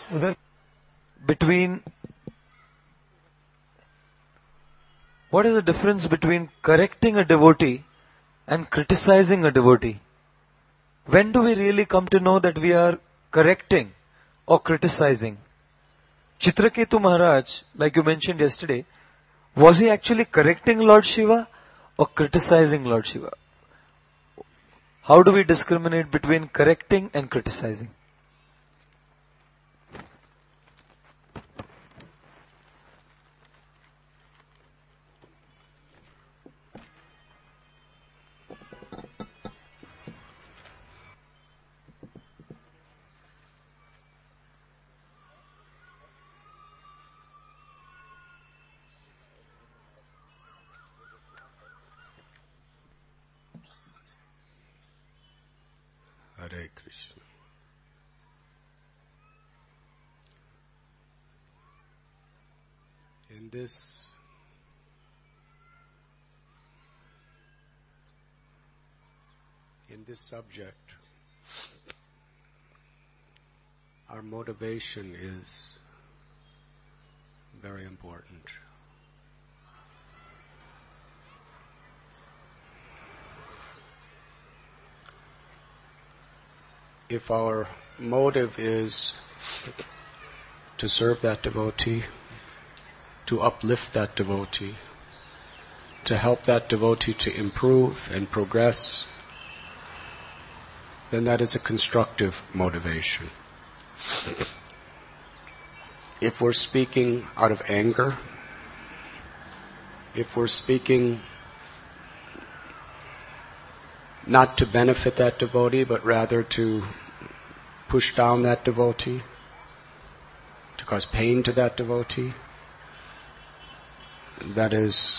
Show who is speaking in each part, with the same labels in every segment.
Speaker 1: उधर between what is the difference between correcting a devotee and criticizing a devotee? When do we really come to know that we are correcting or criticizing? Chitraketu Maharaj, like you mentioned yesterday, was he actually correcting Lord Shiva or criticizing Lord Shiva? How do we discriminate between correcting and criticizing?
Speaker 2: Hare Krishna. In this subject, our motivation is very important. If our motive is to serve that devotee, to uplift that devotee, to help that devotee to improve and progress, then that is a constructive motivation. If we're speaking out of anger, if we're speaking not to benefit that devotee, but rather to push down that devotee, to cause pain to that devotee, that is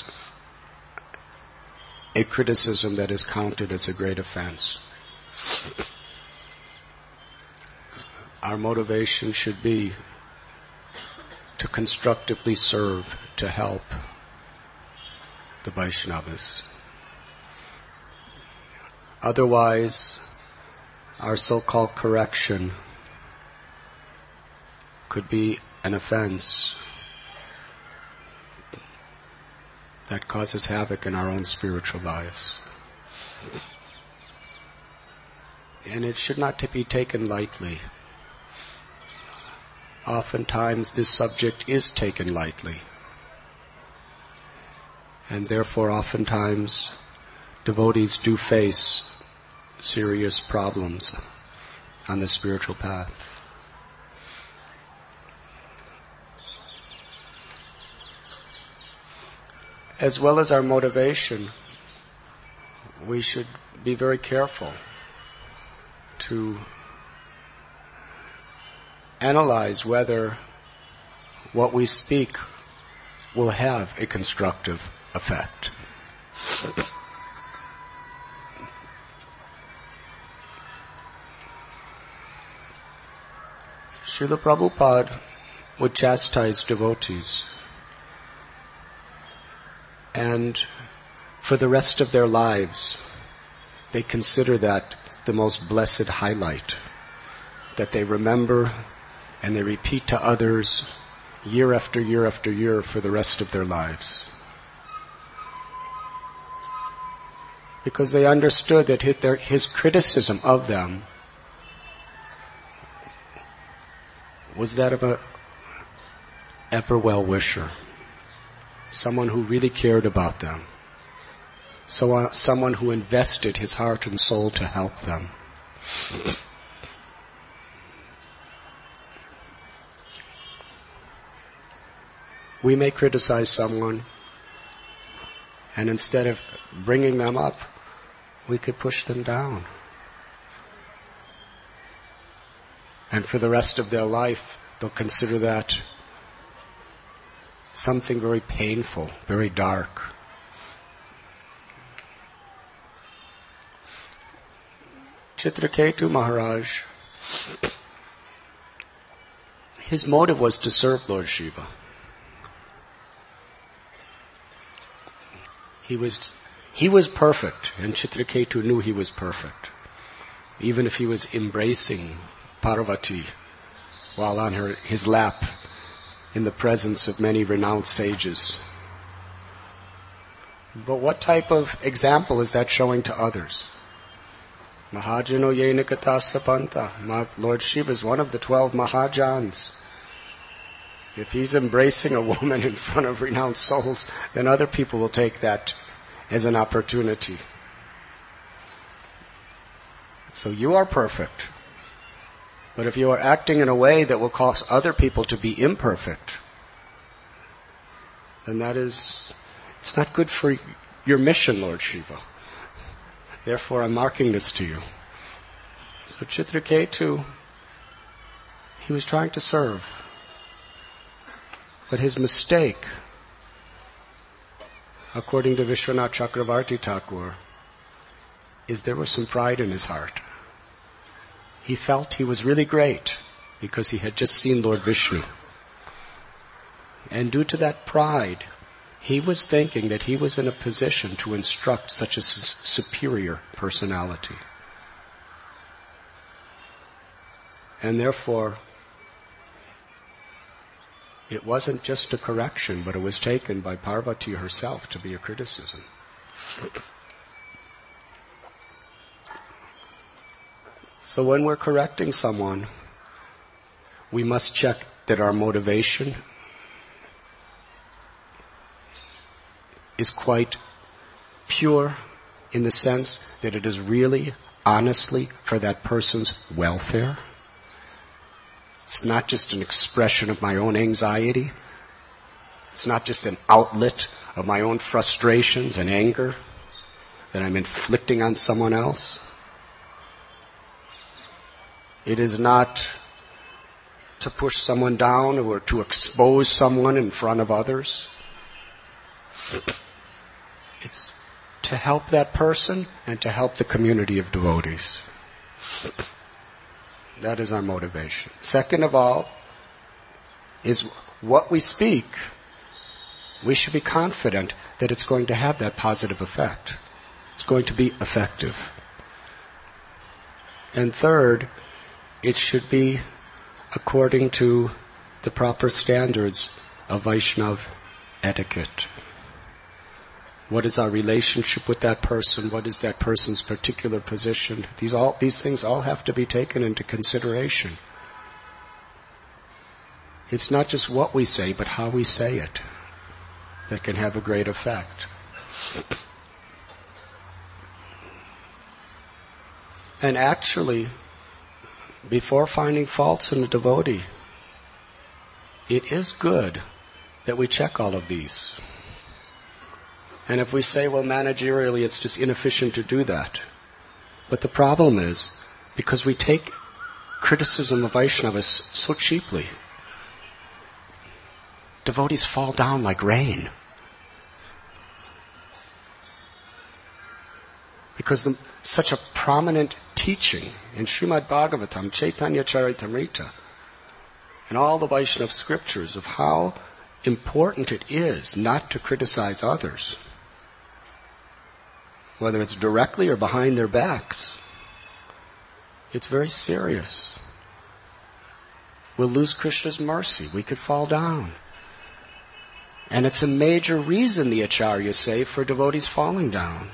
Speaker 2: a criticism that is counted as a great offense. Our motivation should be to constructively serve, to help the Vaishnavas. Otherwise, our so-called correction could be an offense that causes havoc in our own spiritual lives. And it should not be taken lightly. Oftentimes this subject is taken lightly. And therefore oftentimes devotees do face serious problems on the spiritual path. As well as our motivation, we should be very careful to analyze whether what we speak will have a constructive effect. Srila Prabhupada would chastise devotees, and for the rest of their lives they consider that the most blessed highlight, that they remember and they repeat to others year after year after year for the rest of their lives. Because they understood that his criticism of them was that of a ever well-wisher, someone who really cared about them, someone who invested his heart and soul to help them. We may criticize someone, and instead of bringing them up, we could push them down. And for the rest of their life, they'll consider that something very painful, very dark. Chitraketu Maharaj, his motive was to serve Lord Shiva. He was perfect, and Chitraketu knew he was perfect. Even if he was embracing Parvati while on his lap in the presence of many renowned sages. But what type of example is that showing to others? Mahajano Yenikata Sapanta. Lord Shiva is one of the 12 Mahajans. If he's embracing a woman in front of renowned souls, then other people will take that as an opportunity. So you are perfect. But if you are acting in a way that will cause other people to be imperfect, then it's not good for your mission, Lord Shiva. Therefore, I'm marking this to you. So Chitraketu, he was trying to serve. But his mistake, according to Vishwanath Chakravarti Thakur, is there was some pride in his heart. He felt he was really great because he had just seen Lord Vishnu. And due to that pride, he was thinking that he was in a position to instruct such a superior personality. And therefore, it wasn't just a correction, but it was taken by Parvati herself to be a criticism. So when we're correcting someone, we must check that our motivation is quite pure in the sense that it is really, honestly, for that person's welfare. It's not just an expression of my own anxiety. It's not just an outlet of my own frustrations and anger that I'm inflicting on someone else. It is not to push someone down or to expose someone in front of others. It's to help that person and to help the community of devotees. That is our motivation. Second of all, is what we speak, we should be confident that it's going to have that positive effect. It's going to be effective. And third, it should be according to the proper standards of Vaishnav etiquette. What is our relationship with that person? What is that person's particular position? These things all have to be taken into consideration. It's not just what we say, but how we say it that can have a great effect. And actually, before finding faults in a devotee, it is good that we check all of these. And if we say, well, managerially it's just inefficient to do that. But the problem is, because we take criticism of Vaishnavas so cheaply, devotees fall down like rain. Because such a prominent teaching in Srimad Bhagavatam, Chaitanya Charitamrita, and all the Vaishnava scriptures of how important it is not to criticize others, whether it's directly or behind their backs. It's very serious. We'll lose Krishna's mercy. We could fall down. And it's a major reason, the Acharyas say, for devotees falling down.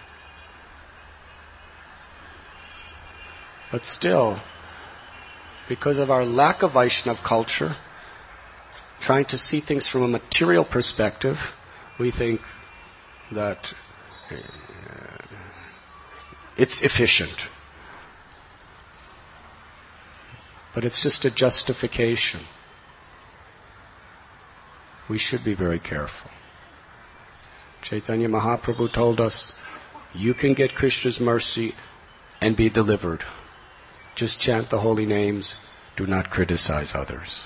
Speaker 2: But still, because of our lack of Vaishnava culture, trying to see things from a material perspective, we think that it's efficient. But it's just a justification. We should be very careful. Chaitanya Mahaprabhu told us, you can get Krishna's mercy and be delivered. Just chant the holy names. Do not criticize others.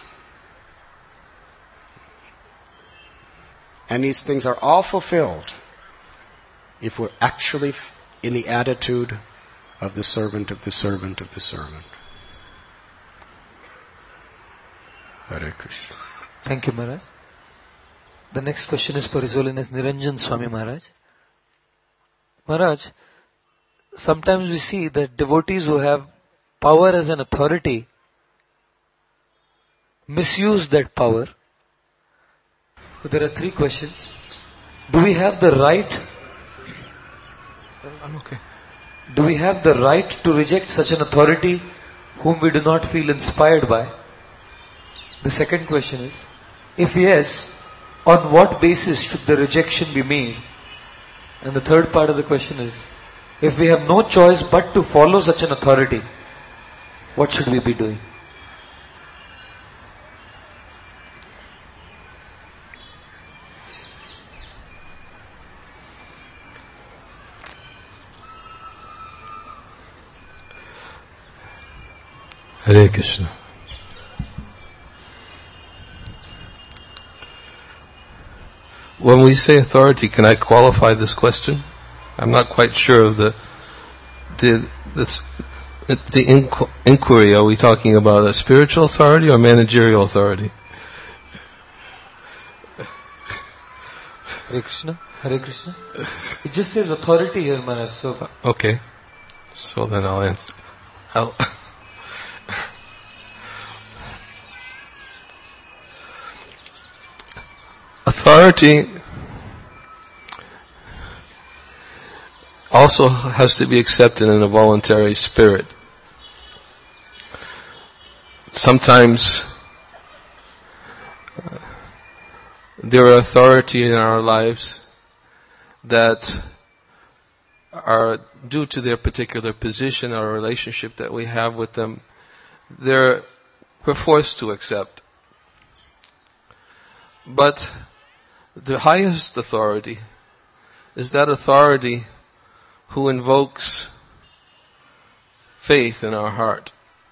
Speaker 2: And these things are all fulfilled if we're actually in the attitude of the servant of the servant of the servant. Hare Krishna.
Speaker 1: Thank you, Maharaj. The next question is for His Holiness Niranjan Swami Maharaj. Maharaj, sometimes we see that devotees who have power as an authority misuse that power? So there are 3 questions. Do we have the right?
Speaker 3: I'm okay.
Speaker 1: Do we have the right to reject such an authority whom we do not feel inspired by? The second question is, if yes, on what basis should the rejection be made? And the third part of the question is, if we have no choice but to follow such an authority, what should we be doing?
Speaker 3: Hare Krishna. When we say authority, can I qualify this question? I'm not quite sure of the inquiry. Are we talking about a spiritual authority or managerial authority?
Speaker 1: Hare Krishna. Hare Krishna. It just says authority here, Maharaj. So
Speaker 3: Okay. So then I'll answer. Authority also has to be accepted in a voluntary spirit. Sometimes there are authority in our lives that are due to their particular position or relationship that we have with them. We're forced to accept. But the highest authority is that authority who invokes faith in our heart.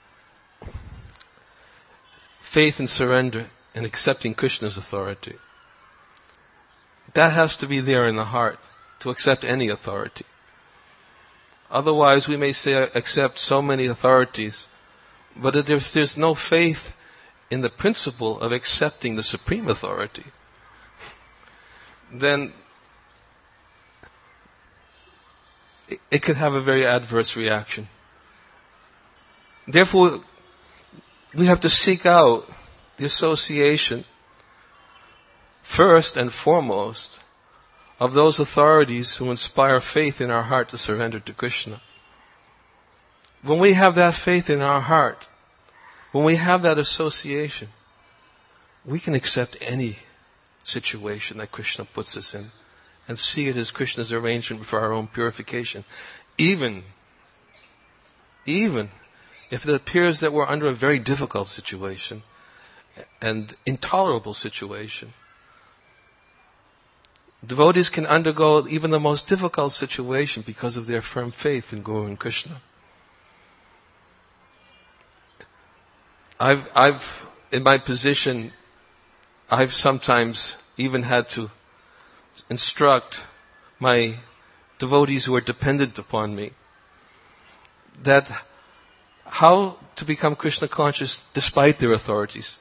Speaker 3: Faith and surrender and accepting Krishna's authority. That has to be there in the heart to accept any authority. Otherwise, we may say accept so many authorities, but if there's no faith in the principle of accepting the supreme authority, then it could have a very adverse reaction. Therefore, we have to seek out the association, first and foremost, of those authorities who inspire faith in our heart to surrender to Krishna. When we have that faith in our heart, when we have that association, we can accept any situation that Krishna puts us in and see it as Krishna's arrangement for our own purification. Even if it appears that we're under a very difficult situation and intolerable situation. Devotees can undergo even the most difficult situation because of their firm faith in Guru and Krishna. I've in my position, I've sometimes even had to instruct my devotees who are dependent upon me that how to become Krishna conscious despite their authorities.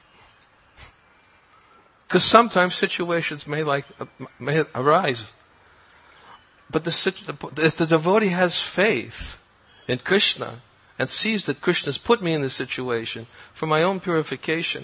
Speaker 3: Because sometimes situations may arise. But if the devotee has faith in Krishna and sees that Krishna has put me in this situation for my own purification,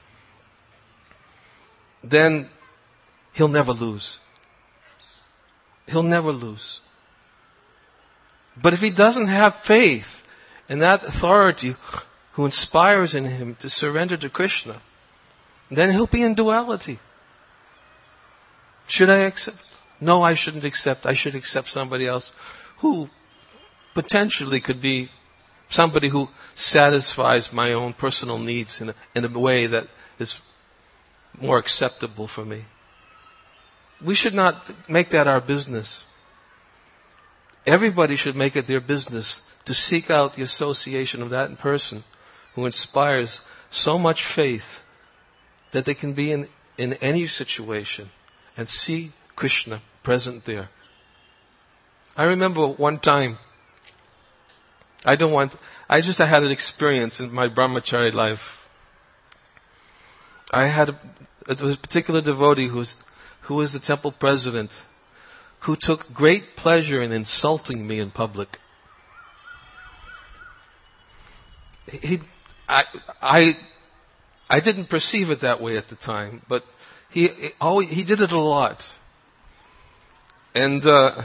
Speaker 3: then he'll never lose. He'll never lose. But if he doesn't have faith in that authority who inspires in him to surrender to Krishna, then he'll be in duality. Should I accept? No, I shouldn't accept. I should accept somebody else who potentially could be somebody who satisfies my own personal needs in a way that is more acceptable for me. We should not make that our business. Everybody should make it their business to seek out the association of that person who inspires so much faith that they can be in any situation and see Krishna present there. I remember one time, I had an experience in my brahmachari life. I had a particular devotee who was the temple president, who took great pleasure in insulting me in public. I didn't perceive it that way at the time, but he did it a lot. And it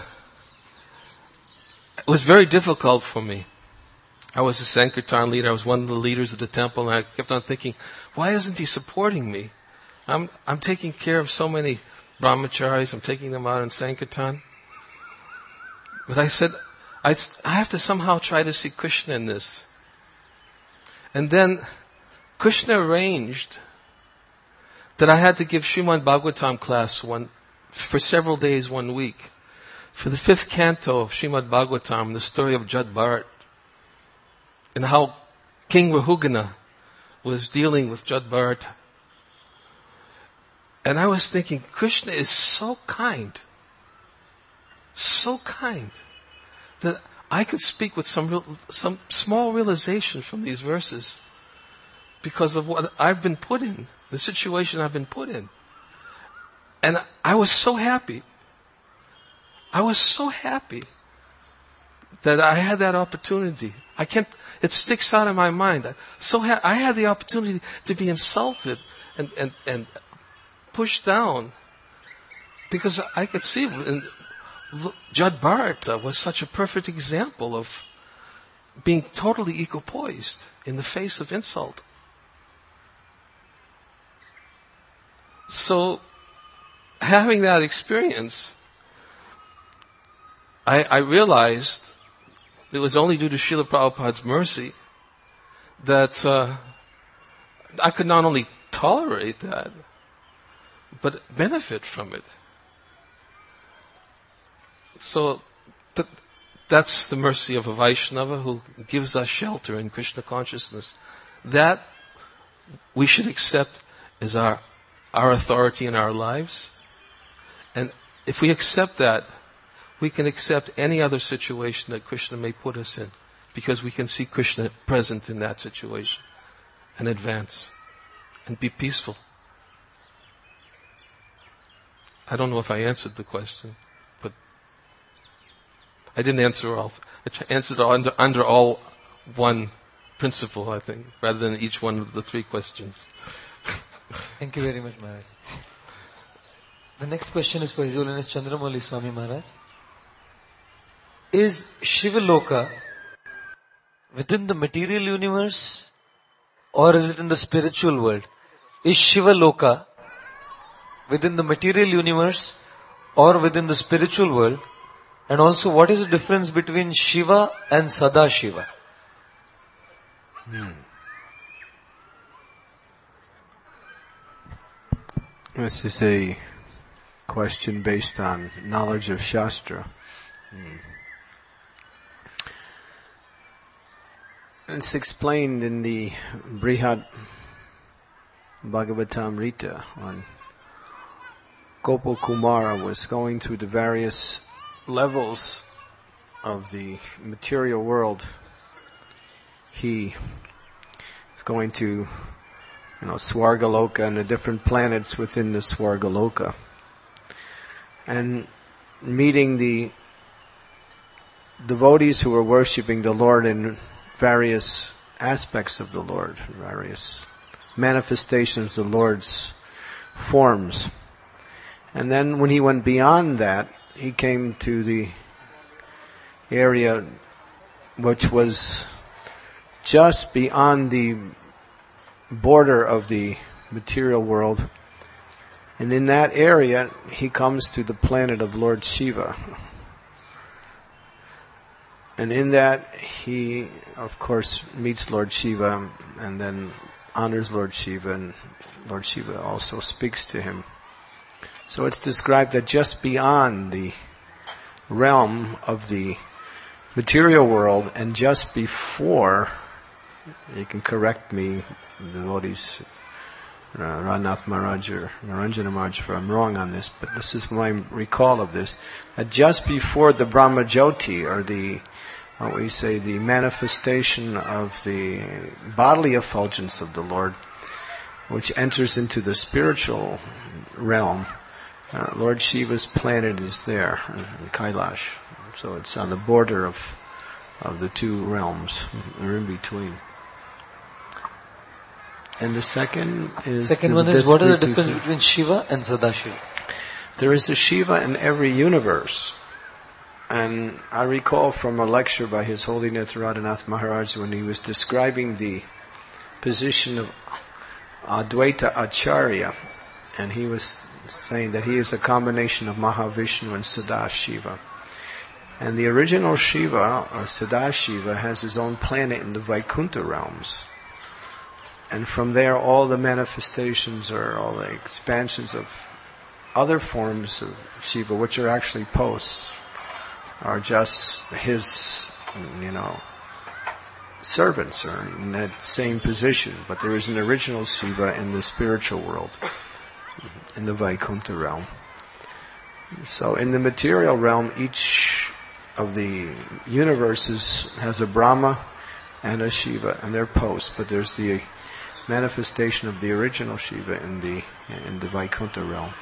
Speaker 3: was very difficult for me. I was a Sankirtan leader. I was one of the leaders of the temple, and I kept on thinking, why isn't he supporting me? I'm taking care of so many brahmacharis. I'm taking them out in Sankirtan. But I said, I have to somehow try to see Krishna in this. And then Krishna arranged that I had to give Srimad Bhagavatam class for several days, 1 week. For the 5th canto of Srimad Bhagavatam, the story of Jad Bharat, and how King Rahugana was dealing with Jad Bharat. And I was thinking, Krishna is so kind, that I could speak with some small realization from these verses because of what I've been put in, the situation I've been put in. And I was so happy. That I had that opportunity. It sticks out in my mind. I had the opportunity to be insulted and pushed down because I could see it. And Jad Bharat was such a perfect example of being totally equipoised in the face of insult. So, having that experience, I realized it was only due to Srila Prabhupada's mercy that I could not only tolerate that, but benefit from it. So that's the mercy of a Vaishnava who gives us shelter in Krishna consciousness. That we should accept as our authority in our lives. And if we accept that, we can accept any other situation that Krishna may put us in, because we can see Krishna present in that situation and advance and be peaceful. I don't know if I answered the question, but I didn't answer all. I answered under all one principle, I think, rather than each one of the 3 questions.
Speaker 1: Thank you very much, Maharaj. The next question is for His Holiness Chandramauli Swami Maharaj. Is Shivaloka within the material universe or is it in the spiritual world? Is Shivaloka within the material universe or within the spiritual world? And also, what is the difference between Shiva and Sadashiva?
Speaker 2: This is a question based on knowledge of Shastra. It's explained in the Brihad Bhagavatamrita when Gopal Kumara was going through the various levels of the material world. He is going to, Swargaloka and the different planets within the Swargaloka, and meeting the devotees who were worshipping the Lord in various aspects of the Lord, various manifestations of the Lord's forms. And then when he went beyond that, he came to the area which was just beyond the border of the material world. And in that area, he comes to the planet of Lord Shiva. And in that, he, of course, meets Lord Shiva and then honors Lord Shiva, and Lord Shiva also speaks to him. So it's described that just beyond the realm of the material world and just before, you can correct me, devotees, Ranath Maharaj or Naranjana Maharaj, if I'm wrong on this, but this is my recall of this, that just before the Brahma Jyoti, or the manifestation of the bodily effulgence of the Lord, which enters into the spiritual realm, Lord Shiva's planet is there in Kailash. So it's on the border of the 2 realms, or in between. And the second is...
Speaker 1: Second one is, what is the difference between Shiva and Sadashiva?
Speaker 2: There is a Shiva in every universe. And I recall from a lecture by His Holiness Radhanath Maharaj when he was describing the position of Advaita Acharya, and he was saying that he is a combination of Mahavishnu and Sadashiva. And the original Shiva, or Sadashiva, has his own planet in the Vaikuntha realms. And from there all the manifestations or all the expansions of other forms of Shiva, which are actually posts, are just his, servants are in that same position. But there is an original Shiva in the spiritual world, in the Vaikuntha realm. So in the material realm, each of the universes has a Brahma and a Shiva, and they're posts. But there's the manifestation of the original Shiva in the Vaikuntha realm.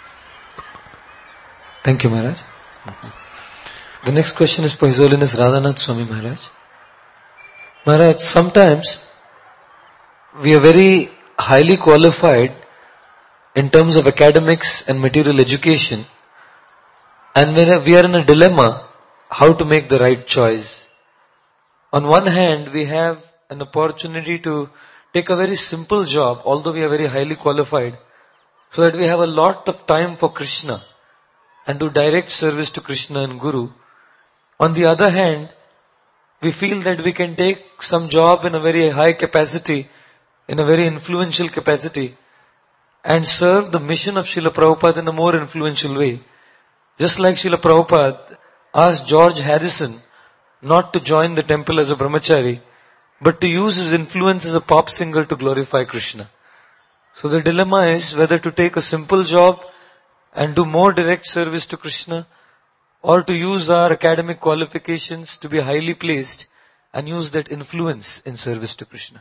Speaker 1: Thank you, Maharaj. The next question is for His Holiness Radhanath Swami Maharaj. Maharaj, sometimes we are very highly qualified in terms of academics and material education, and when we are in a dilemma how to make the right choice. On one hand, we have an opportunity to take a very simple job, although we are very highly qualified, so that we have a lot of time for Krishna and do direct service to Krishna and Guru. On the other hand, we feel that we can take some job in a very high capacity, in a very influential capacity, and serve the mission of Srila Prabhupada in a more influential way. Just like Srila Prabhupada asked George Harrison not to join the temple as a brahmachari, but to use his influence as a pop singer to glorify Krishna. So the dilemma is whether to take a simple job and do more direct service to Krishna, or to use our academic qualifications to be highly placed and use that influence in service to Krishna.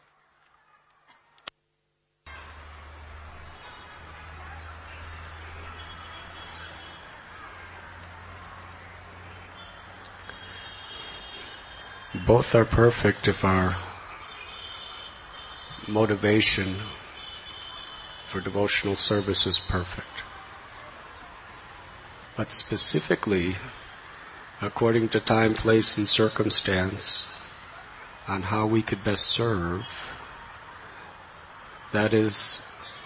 Speaker 2: Both are perfect if our motivation for devotional service is perfect. But specifically, according to time, place, and circumstance, on how we could best serve, that is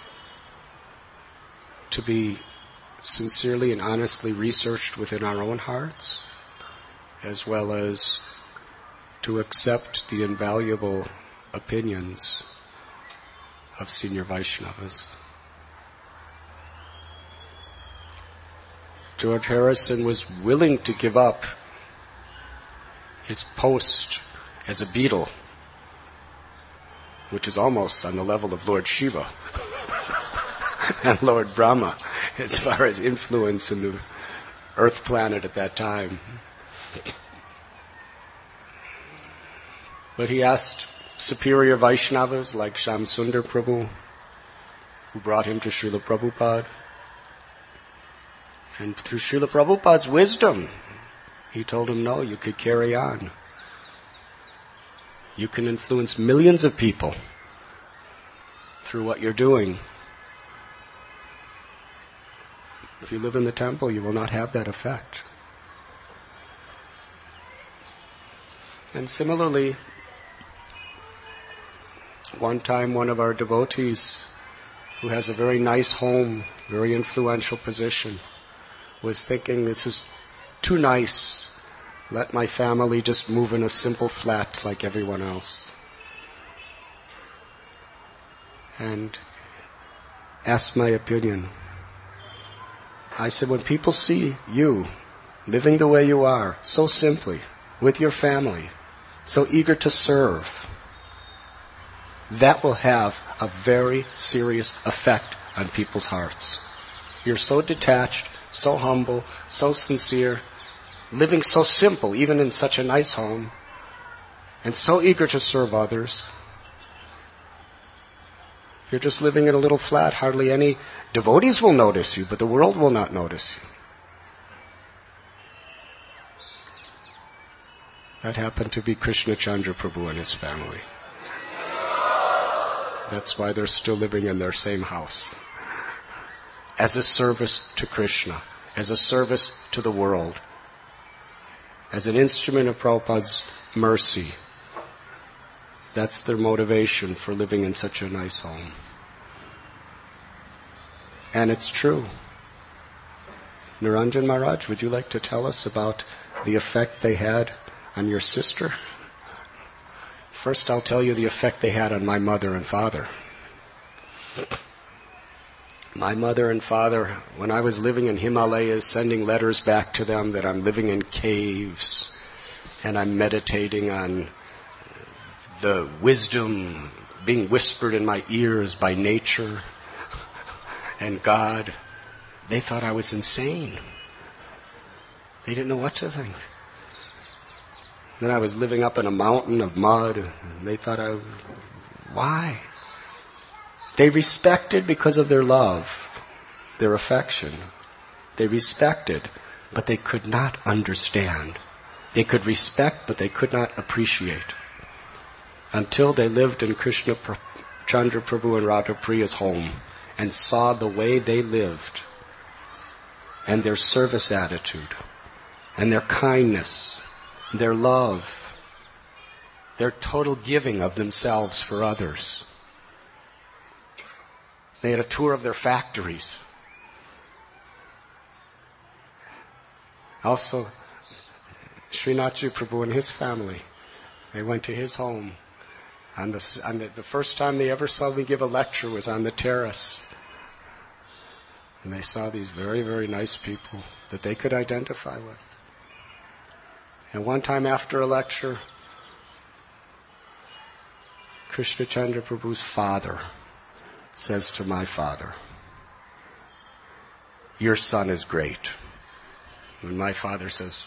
Speaker 2: to be sincerely and honestly researched within our own hearts, as well as to accept the invaluable opinions of senior Vaishnavas. George Harrison was willing to give up his post as a Beatle, which is almost on the level of Lord Shiva and Lord Brahma as far as influence in the Earth planet at that time. But he asked superior Vaishnavas like Shamsundar Prabhu, who brought him to Srila Prabhupada. And through Srila Prabhupada's wisdom, he told him, no, you could carry on. You can influence millions of people through what you're doing. If you live in the temple, you will not have that effect. And similarly, one time one of our devotees, who has a very nice home, very influential position, was thinking, this is too nice. Let my family just move in a simple flat like everyone else. And asked my opinion. I said, when people see you living the way you are, so simply, with your family, so eager to serve, that will have a very serious effect on people's hearts. You're so detached, so humble, so sincere, living so simple, even in such a nice home, and so eager to serve others. You're just living in a little flat. Hardly any devotees will notice you, but the world will not notice you. That happened to be Krishna Chandra Prabhu and his family. That's why they're still living in their same house. As a service to Krishna, as a service to the world, as an instrument of Prabhupada's mercy. That's their motivation for living in such a nice home. And it's true. Niranjan Maharaj, would you like to tell us about the effect they had on your sister? First, I'll tell you the effect they had on my mother and father. My mother and father, when I was living in Himalayas, sending letters back to them that I'm living in caves and I'm meditating on the wisdom being whispered in my ears by nature and God, they thought I was insane. They didn't know what to think. Then I was living up in a mountain of mud, and they thought why? They respected because of their love, their affection. They respected, but they could not understand. They could respect, but they could not appreciate. Until they lived in Krishna Chandra Prabhu and Radha Priya's home and saw the way they lived and their service attitude and their kindness, their love, their total giving of themselves for others. They had a tour of their factories. Also, Srinathji Prabhu and his family, they went to his home. The first time they ever saw me give a lecture was on the terrace. And they saw these very, very nice people that they could identify with. And one time after a lecture, Krishna Chandra Prabhu's father says to my father, "Your son is great." And my father says,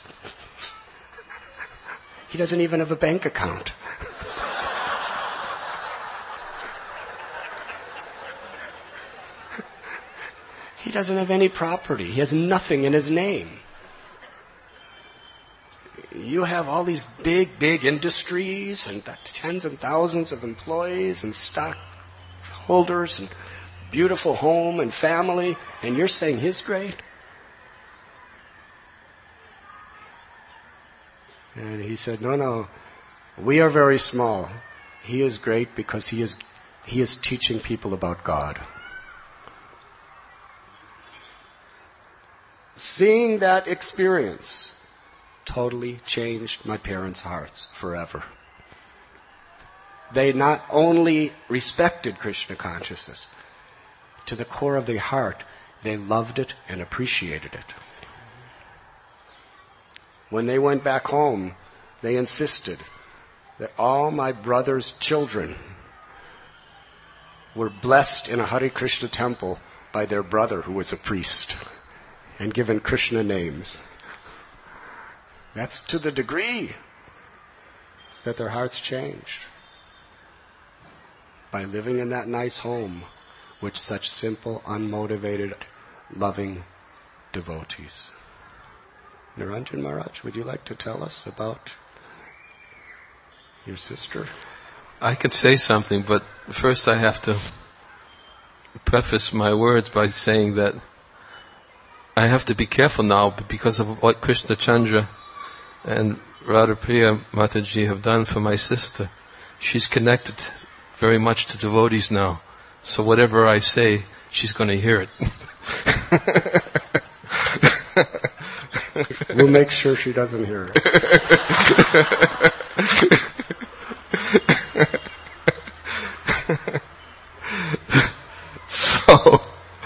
Speaker 2: "He doesn't even have a bank account." He doesn't have any property. He has nothing in his name. You have all these big, big industries and tens and thousands of employees and stockholders and beautiful home and family, and you're saying he's great? And he said, no, we are very small. He is great because he is teaching people about God. Seeing that experience totally changed my parents' hearts forever. They not only respected Krishna consciousness, to the core of their heart, they loved it and appreciated it. When they went back home, they insisted that all my brother's children were blessed in a Hare Krishna temple by their brother who was a priest and given Krishna names. That's to the degree that their hearts changed by living in that nice home with such simple, unmotivated, loving devotees. Niranjan Maharaj, would you like to tell us about your sister?
Speaker 3: I could say something, but first I have to preface my words by saying that I have to be careful now because of what Krishna Chandra and Radha Priya Mataji have done for my sister. She's connected very much to devotees now. So whatever I say, she's going to hear it.
Speaker 2: We'll make sure she doesn't hear it.
Speaker 3: So,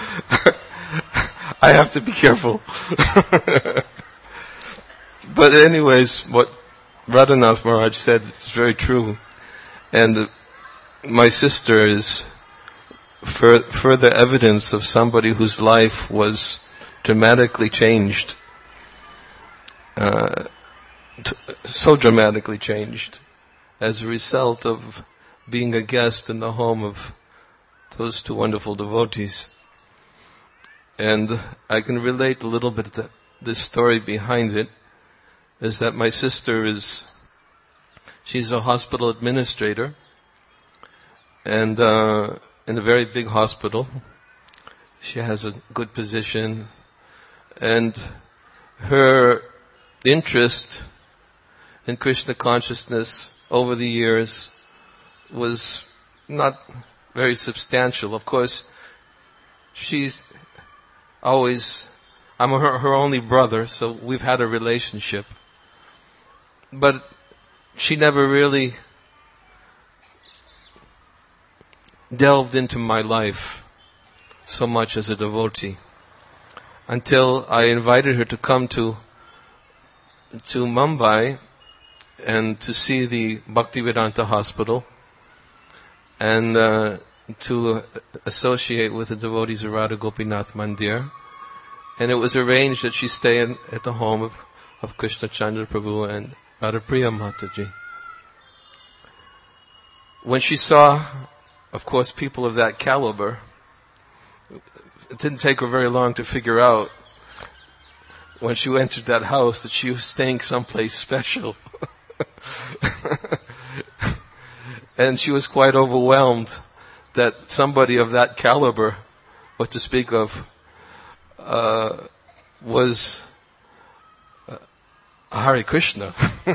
Speaker 3: I have to be careful. But anyways, what Radhanath Maharaj said is very true. And my sister is further evidence of somebody whose life was dramatically changed. So dramatically changed as a result of being a guest in the home of those two wonderful devotees. And I can relate a little bit to the story behind it, is that my sister she's a hospital administrator, and in a very big hospital. She has a good position, and her interest in Krishna consciousness over the years was not very substantial. Of course, she's always, I'm her only brother, so we've had a relationship. But she never really delved into my life so much as a devotee, until I invited her to come to Mumbai and to see the Bhaktivedanta Hospital and to associate with the devotees of Radha Gopinath Mandir. And it was arranged that she stay at the home of Krishna Chandra Prabhu and Radha Priya Mataji. When she saw, of course, people of that caliber, it didn't take her very long to figure out when she entered that house that she was staying someplace special. And she was quite overwhelmed that somebody of that caliber, what to speak of, was Hare Krishna.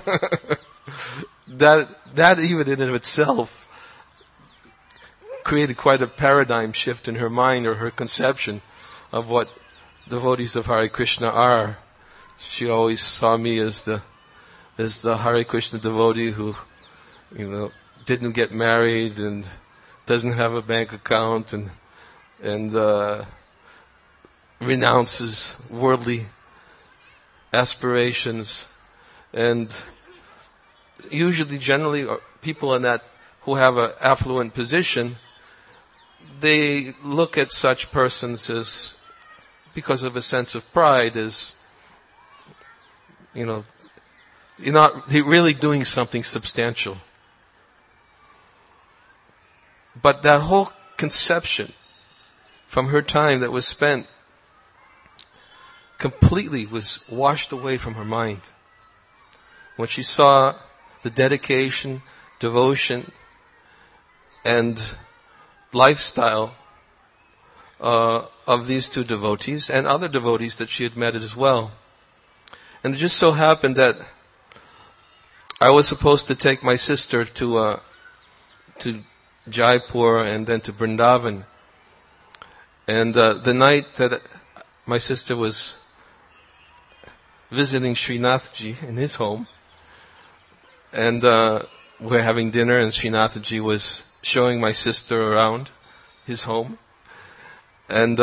Speaker 3: That even in and of itself created quite a paradigm shift in her mind, or her conception of what devotees of Hare Krishna are. She always saw me as the Hare Krishna devotee who, didn't get married and doesn't have a bank account and renounces worldly aspirations. And usually, generally, people in that who have an affluent position, they look at such persons as, because of a sense of pride, as, you're not really doing something substantial. But that whole conception from her time that was spent completely was washed away from her mind when she saw the dedication, devotion, and lifestyle of these two devotees and other devotees that she had met as well. And it just so happened that I was supposed to take my sister to Jaipur and then to Vrindavan. And the night that my sister was visiting Srinathji in his home, and we're having dinner, and Srinathji was showing my sister around his home, and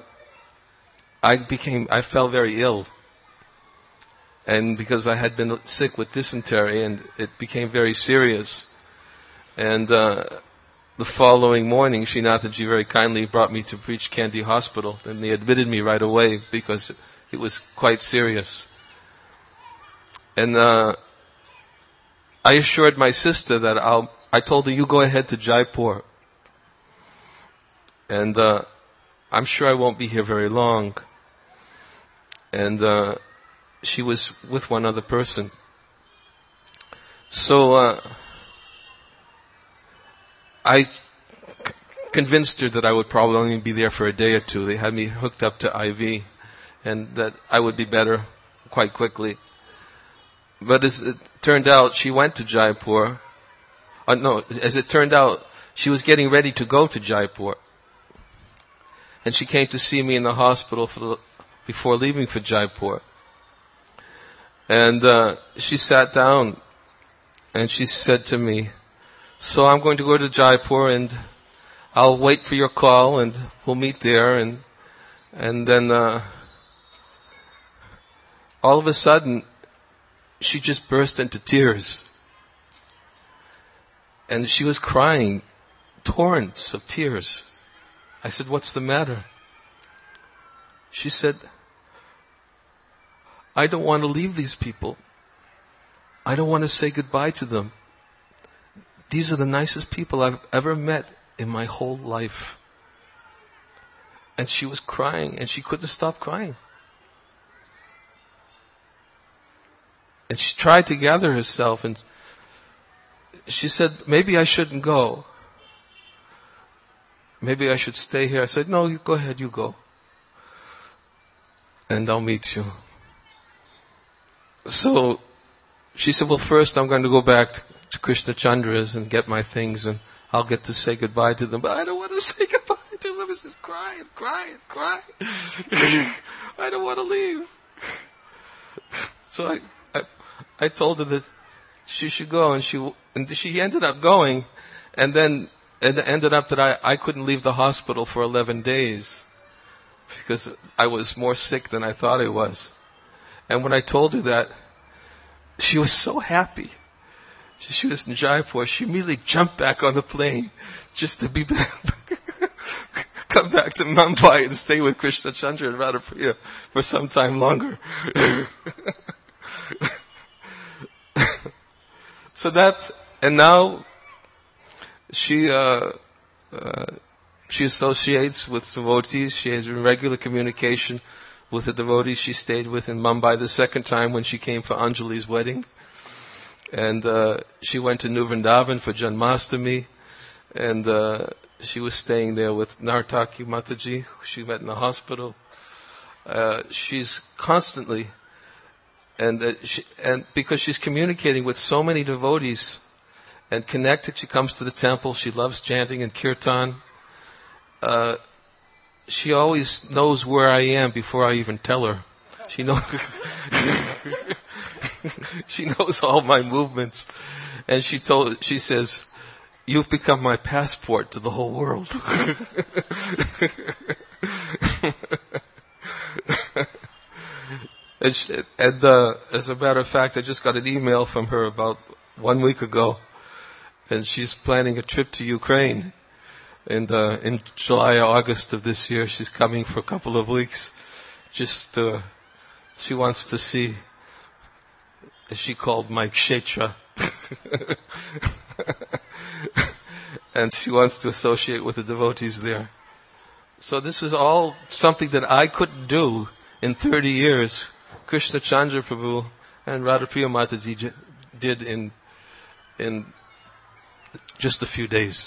Speaker 3: I fell very ill. And because I had been sick with dysentery, and it became very serious. And the following morning, Srinathji very kindly brought me to Breach Candy Hospital, and they admitted me right away because it was quite serious. And I assured my sister that I told her, you go ahead to Jaipur. And I'm sure I won't be here very long. And she was with one other person. So I convinced her that I would probably only be there for a day or two. They had me hooked up to IV, and that I would be better quite quickly. But as it turned out, she went to Jaipur. As it turned out, she was getting ready to go to Jaipur. And she came to see me in the hospital before leaving for Jaipur. And she sat down and she said to me, so I'm going to go to Jaipur and I'll wait for your call and we'll meet there. And then all of a sudden, she just burst into tears. And she was crying, torrents of tears. I said, what's the matter? She said, I don't want to leave these people. I don't want to say goodbye to them. These are the nicest people I've ever met in my whole life. And she was crying, and she couldn't stop crying. And she tried to gather herself, and she said, maybe I shouldn't go. maybe I should stay here. I said, no, you go ahead, you go. And I'll meet you. So she said, well, first I'm going to go back to Krishna Chandra's and get my things, and I'll get to say goodbye to them. But I don't want to say goodbye to them. It's just crying. I don't want to leave. So I told her that she should go, and she ended up going, and then it ended up that I couldn't leave the hospital for 11 days because I was more sick than I thought I was. And when I told her that, she was so happy. She was in Jaipur. She immediately jumped back on the plane just to be back, come back to Mumbai and stay with Krishna Chandra and Radhapriya for some time longer. So and now she associates with devotees. She has regular communication with the devotees she stayed with in Mumbai the second time when she came for Anjali's wedding. And she went to New Vrindavan for Janmashtami, and she was staying there with Nartaki Mataji, who she met in the hospital. She's constantly, and because she's communicating with so many devotees and connected, she comes to the temple. She loves chanting and kirtan. She always knows where I am before I even tell her. She knows. She knows all my movements. And she says, you've become my passport to the whole world. and as a matter of fact, I just got an email from her about 1 week ago. And she's planning a trip to Ukraine. And in July or August of this year, she's coming for a couple of weeks. She wants to see, as she called my kshetra. And she wants to associate with the devotees there. So this was all something that I couldn't do in 30 years. Krishna Chandra Prabhu and Radhapriya Mataji did in just a few days.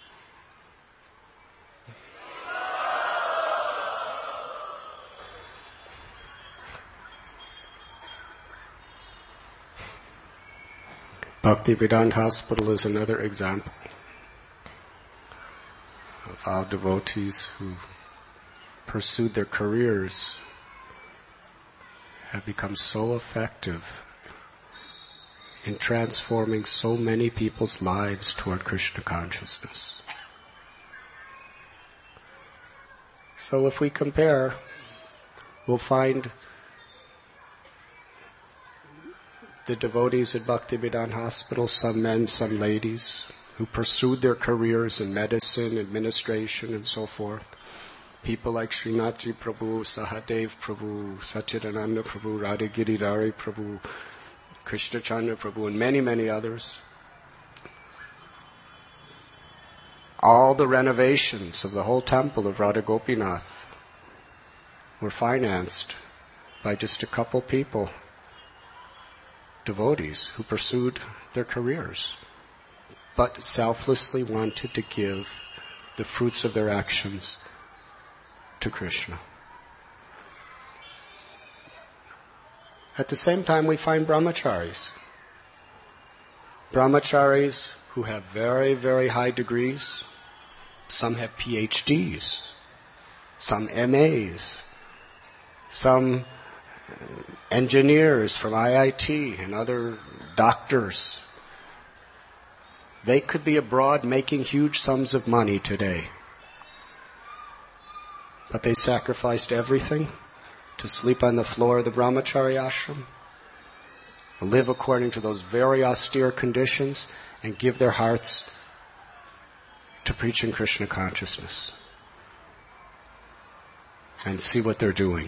Speaker 2: Bhaktivedanta Hospital is another example of how devotees who pursued their careers have become so effective in transforming so many people's lives toward Krishna consciousness. So if we compare, we'll find the devotees at Bhaktivedanta Hospital, some men, some ladies, who pursued their careers in medicine, administration, and so forth. People like Srinathji Prabhu, Sahadev Prabhu, Satchidananda Prabhu, Radha Giridhari Prabhu, Krishna Chandra Prabhu, and many, many others. All the renovations of the whole temple of Radha Gopinath were financed by just a couple people, devotees who pursued their careers, but selflessly wanted to give the fruits of their actions to Krishna. At the same time, we find brahmacharis. Brahmacharis who have very, very high degrees. Some have PhDs, some MAs, some engineers from IIT and other doctors. They could be abroad making huge sums of money today. But they sacrificed everything to sleep on the floor of the brahmachari ashram, live according to those very austere conditions, and give their hearts to preaching Krishna consciousness. And see what they're doing.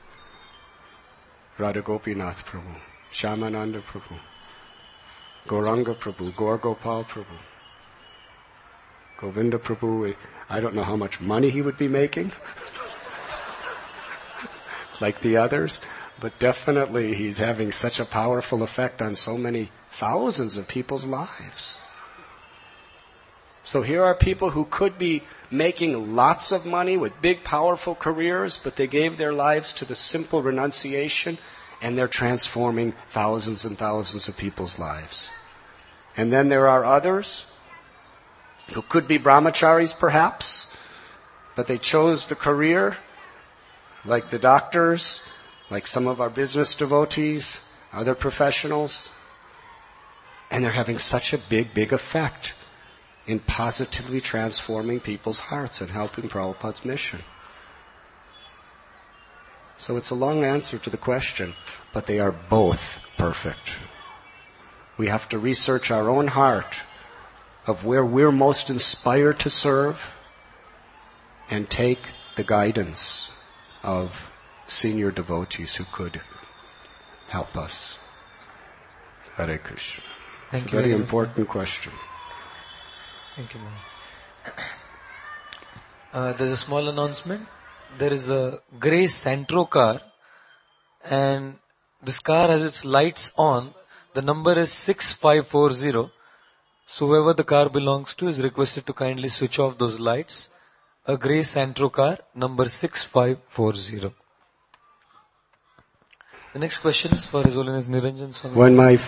Speaker 2: Radha Gopinath Prabhu, Shyamananda Prabhu, Gauranga Prabhu, Gaur Gopal Prabhu, Govinda Prabhu. I don't know how much money he would be making, like the others, but definitely he's having such a powerful effect on so many thousands of people's lives. So here are people who could be making lots of money with big, powerful careers, but they gave their lives to the simple renunciation, and they're transforming thousands and thousands of people's lives. And then there are others who could be brahmacharis perhaps, but they chose the career, like the doctors, like some of our business devotees, other professionals, and they're having such a big, big effect in positively transforming people's hearts and helping Prabhupada's mission. So it's a long answer to the question, but they are both perfect. We have to research our own heart of where we're most inspired to serve and take the guidance of senior devotees who could help us. Hare Krishna.
Speaker 1: Thank
Speaker 2: It's
Speaker 1: you
Speaker 2: a very
Speaker 1: very much.
Speaker 2: important question.
Speaker 1: Thank you, Maharaj. There's a small announcement. There is a grey Santro car, and this car has its lights on. The number is 6540. So whoever the car belongs to is requested to kindly switch off those lights. A grey Santro car, number 6540. The next question is for His Holiness Niranjan Swami.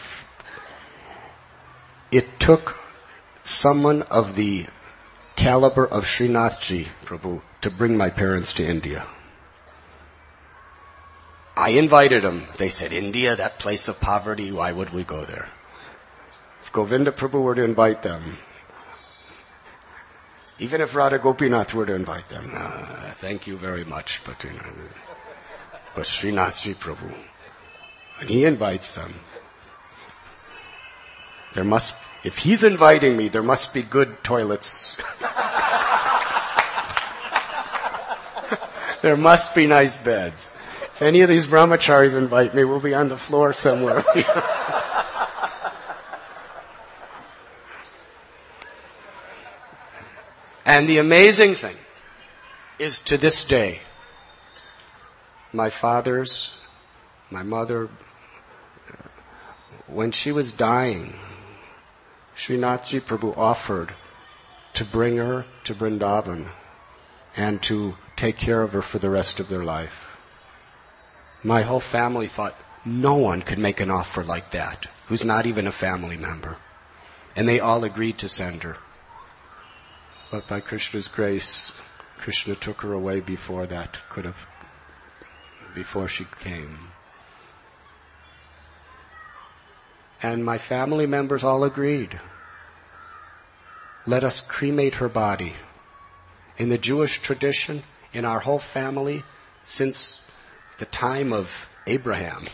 Speaker 2: It took someone of the caliber of Srinathji Prabhu to bring my parents to India. I invited them. They said, India, that place of poverty, why would we go there? If Govinda Prabhu were to invite them, even if Radha Gopinath were to invite them, thank you very much, but Srinathji Prabhu, when he invites them, if he's inviting me, there must be good toilets. There must be nice beds. If any of these brahmacharis invite me, we'll be on the floor somewhere. And the amazing thing is, to this day, my mother, when she was dying, Srinathji Prabhu offered to bring her to Vrindavan and to take care of her for the rest of their life. My whole family thought no one could make an offer like that, who's not even a family member. And they all agreed to send her. But by Krishna's grace, Krishna took her away before she came. And my family members all agreed. Let us cremate her body. In the Jewish tradition, in our whole family, since the time of Abraham,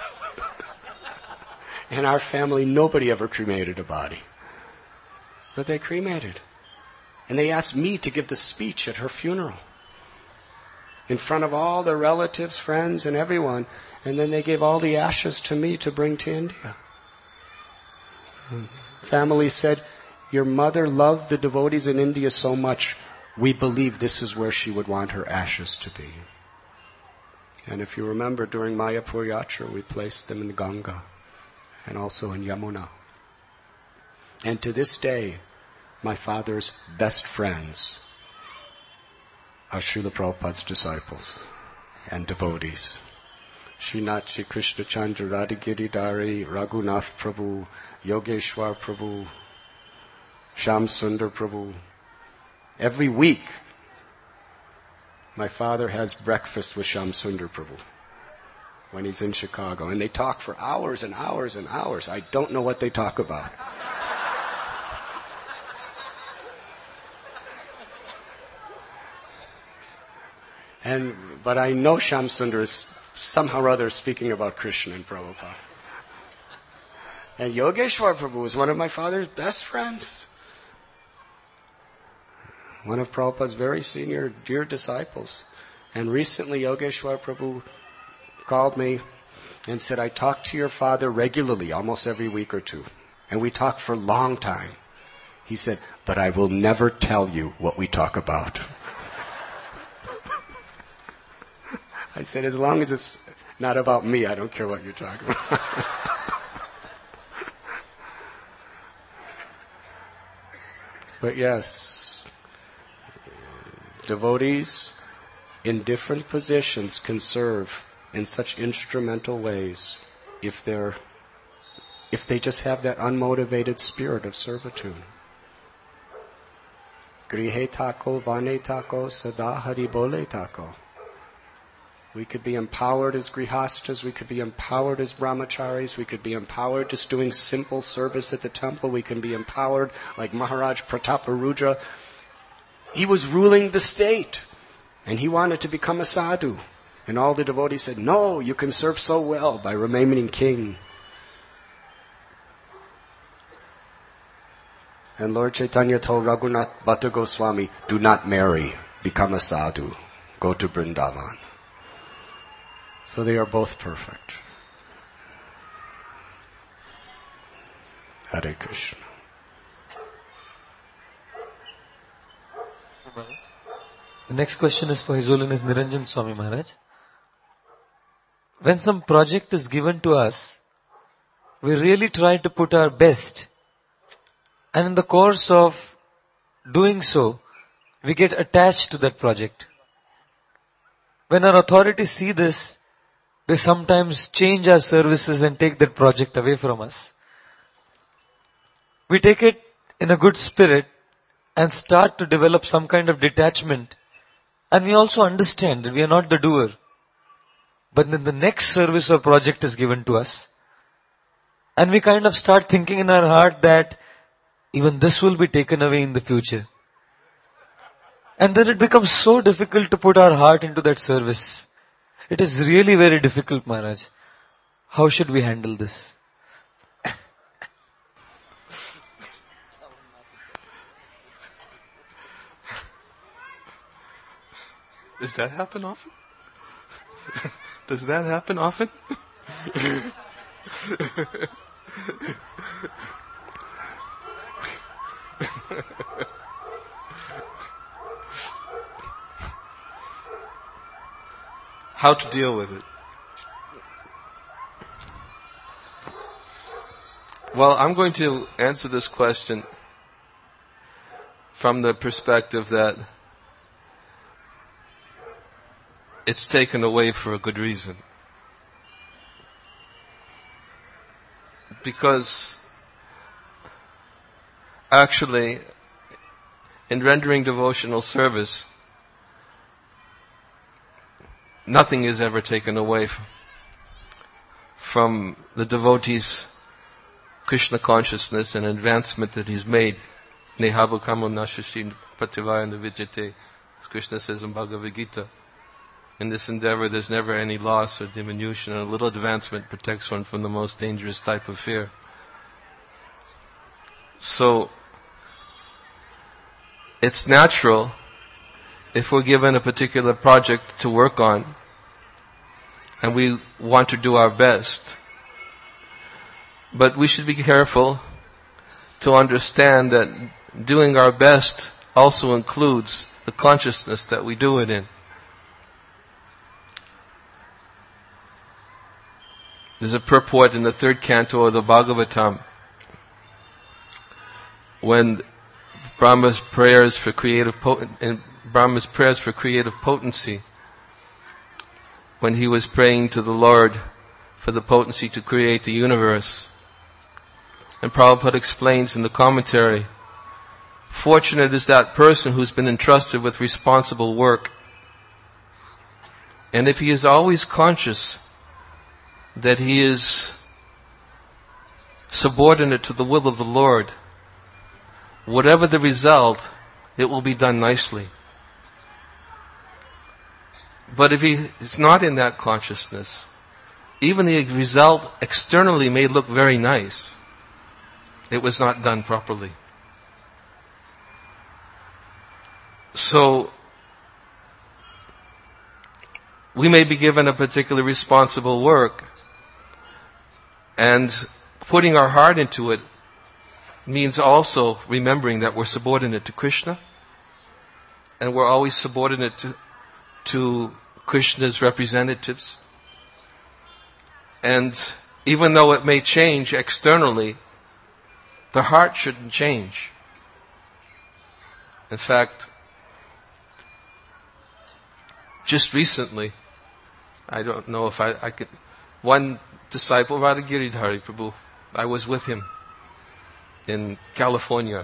Speaker 2: in our family, nobody ever cremated a body. But they cremated. And they asked me to give the speech at her funeral, in front of all their relatives, friends, and everyone. And then they gave all the ashes to me to bring to India. Family said, your mother loved the devotees in India so much, we believe this is where she would want her ashes to be. And if you remember, during Mayapur Yatra, we placed them in the Ganga and also in Yamuna. And to this day, my father's best friends are Srila Prabhupada's disciples and devotees. Srinathji Krishna Chandra Radhagiri Dari, Raghunath Prabhu, Yogeshwar Prabhu, Sham Sundar Prabhu. Every week, my father has breakfast with Sham Sundar Prabhu when he's in Chicago. And they talk for hours and hours and hours. I don't know what they talk about. But I know Sham Sundar is somehow or other speaking about Krishna and Prabhupada. And Yogeshwar Prabhu is one of my father's best friends. One of Prabhupada's very senior, dear disciples. And recently Yogeshwar Prabhu called me and said, I talk to your father regularly, almost every week or two. And we talk for a long time. He said, but I will never tell you what we talk about. I said, as long as it's not about me, I don't care what you're talking about. But yes, devotees in different positions can serve in such instrumental ways if they just have that unmotivated spirit of servitude. Grihe tako, vane tako, sada hari bole tako. We could be empowered as grihastas, we could be empowered as brahmacharis, we could be empowered just doing simple service at the temple, we can be empowered like Maharaj Prataparudra. He was ruling the state, and he wanted to become a sadhu. And all the devotees said, no, you can serve so well by remaining king. And Lord Chaitanya told Raghunath Bhatta Goswami, do not marry, become a sadhu, go to Vrindavan. So they are both perfect. Hare Krishna.
Speaker 1: The next question is for His Holiness Niranjan Swami Maharaj. When some project is given to us, we really try to put our best. And in the course of doing so, we get attached to that project. When our authorities see this, they sometimes change our services and take that project away from us. We take it in a good spirit and start to develop some kind of detachment. And we also understand that we are not the doer. But then the next service or project is given to us. And we kind of start thinking in our heart that even this will be taken away in the future. And then it becomes so difficult to put our heart into that service. It is really very difficult, Maharaj. How should we handle this?
Speaker 3: Does that happen often? Does that happen often? How to deal with it? Well, I'm going to answer this question from the perspective that it's taken away for a good reason. Because actually, in rendering devotional service, nothing is ever taken away from the devotee's Krishna consciousness and advancement that he's made. Nehabu kamo nashashin prativayana vijate, as Krishna says in Bhagavad Gita. In this endeavor, there's never any loss or diminution, and a little advancement protects one from the most dangerous type of fear. So, it's natural, if we're given a particular project to work on, and we want to do our best, but we should be careful to understand that doing our best also includes the consciousness that we do it in. There's a purport in the third canto of the Bhagavatam when Brahma's prayers for creative potency, when he was praying to the Lord for the potency to create the universe. And Prabhupada explains in the commentary, fortunate is that person who's been entrusted with responsible work. And if he is always conscious that he is subordinate to the will of the Lord, whatever the result, it will be done nicely. But if he is not in that consciousness, even the result externally may look very nice. It was not done properly. So, we may be given a particular responsible work, and putting our heart into it means also remembering that we're subordinate to Krishna, and we're always subordinate to Krishna's representatives. And even though it may change externally, the heart shouldn't change. In fact, just recently, I don't know if I could, one disciple, Radha Giridhari Prabhu, I was with him in California.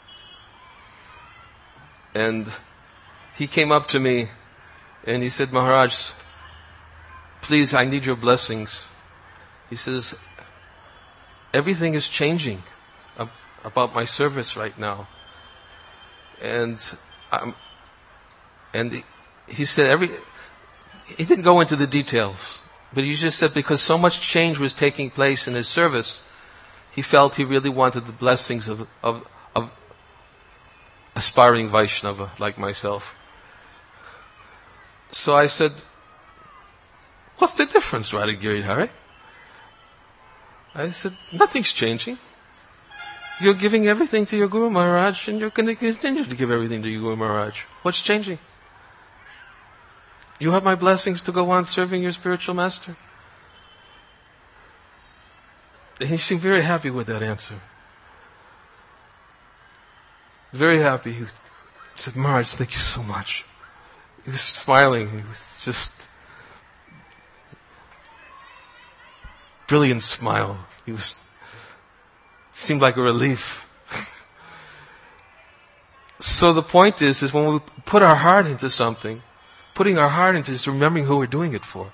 Speaker 3: And he came up to me and he said, Maharaj, please, I need your blessings. He says, everything is changing about my service right now. And he said he didn't go into the details, but he just said because so much change was taking place in his service, he felt he really wanted the blessings of aspiring Vaishnava like myself. So I said, what's the difference, Radha Giridhari? I said, nothing's changing. You're giving everything to your Guru Maharaj and you're going to continue to give everything to your Guru Maharaj. What's changing? You have my blessings to go on serving your spiritual master. And he seemed very happy with that answer. Very happy. He said, Maharaj, thank you so much. He was smiling. He was just brilliant smile. Seemed like a relief. So the point is when we put our heart into something, putting our heart into is remembering who we're doing it for.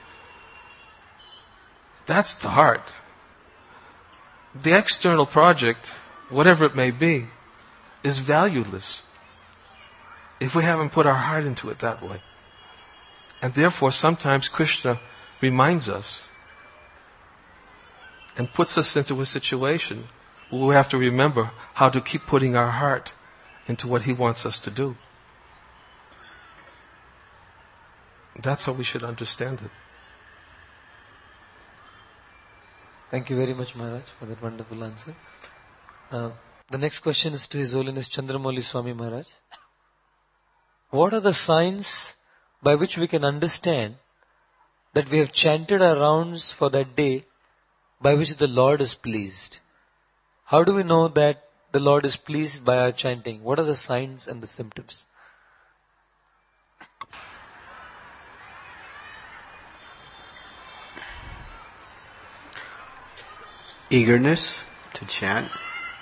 Speaker 3: That's the heart. The external project, whatever it may be, is valueless if we haven't put our heart into it that way. And therefore, sometimes Krishna reminds us and puts us into a situation where we have to remember how to keep putting our heart into what He wants us to do. That's how we should understand it.
Speaker 1: Thank you very much, Maharaj, for that wonderful answer. The next question is to His Holiness Chandramouli Swami Maharaj. What are the signs by which we can understand that we have chanted our rounds for that day by which the Lord is pleased? How do we know that the Lord is pleased by our chanting? What are the signs and the symptoms?
Speaker 2: Eagerness to chant.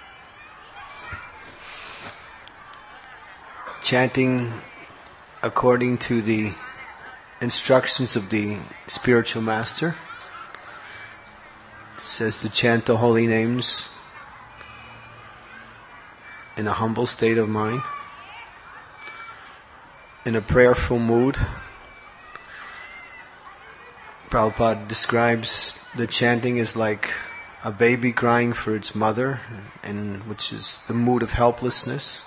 Speaker 2: Chanting according to the instructions of the spiritual master. It says to chant the holy names in a humble state of mind, in a prayerful mood. Prabhupada describes the chanting as like a baby crying for its mother, and which is the mood of helplessness.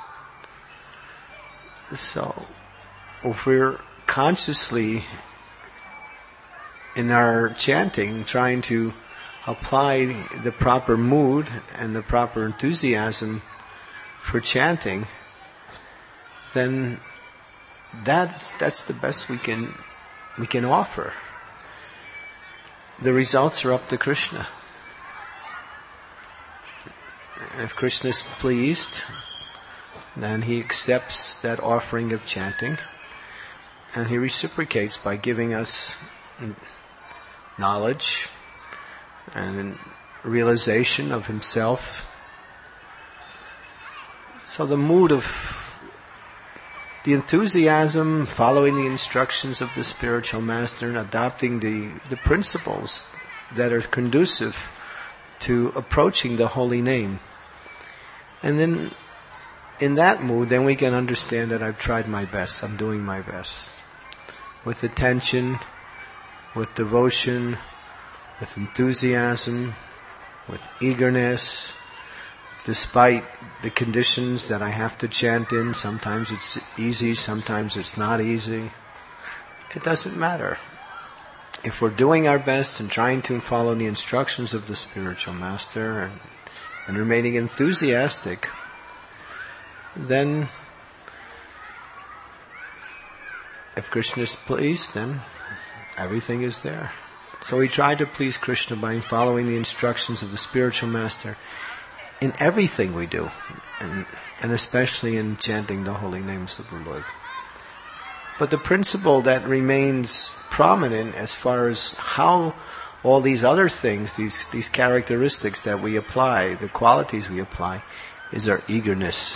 Speaker 2: So, if we're consciously in our chanting trying to apply the proper mood and the proper enthusiasm for chanting, then that's the best we can offer. The results are up to Krishna. If Krishna is pleased, then He accepts that offering of chanting, and He reciprocates by giving us knowledge and realization of Himself. So the mood of the enthusiasm, following the instructions of the spiritual master and adopting the principles that are conducive to approaching the holy name. And then in that mood, then we can understand that I've tried my best, I'm doing my best. With attention, with devotion, with enthusiasm, with eagerness, despite the conditions that I have to chant in. Sometimes it's easy, sometimes it's not easy. It doesn't matter. If we're doing our best and trying to follow the instructions of the spiritual master and remaining enthusiastic, then if Krishna is pleased, then everything is there. So we try to please Krishna by following the instructions of the spiritual master in everything we do, and especially in chanting the holy names of the Lord. But the principle that remains prominent as far as how all these other things, these characteristics that we apply, the qualities we apply, is our eagerness.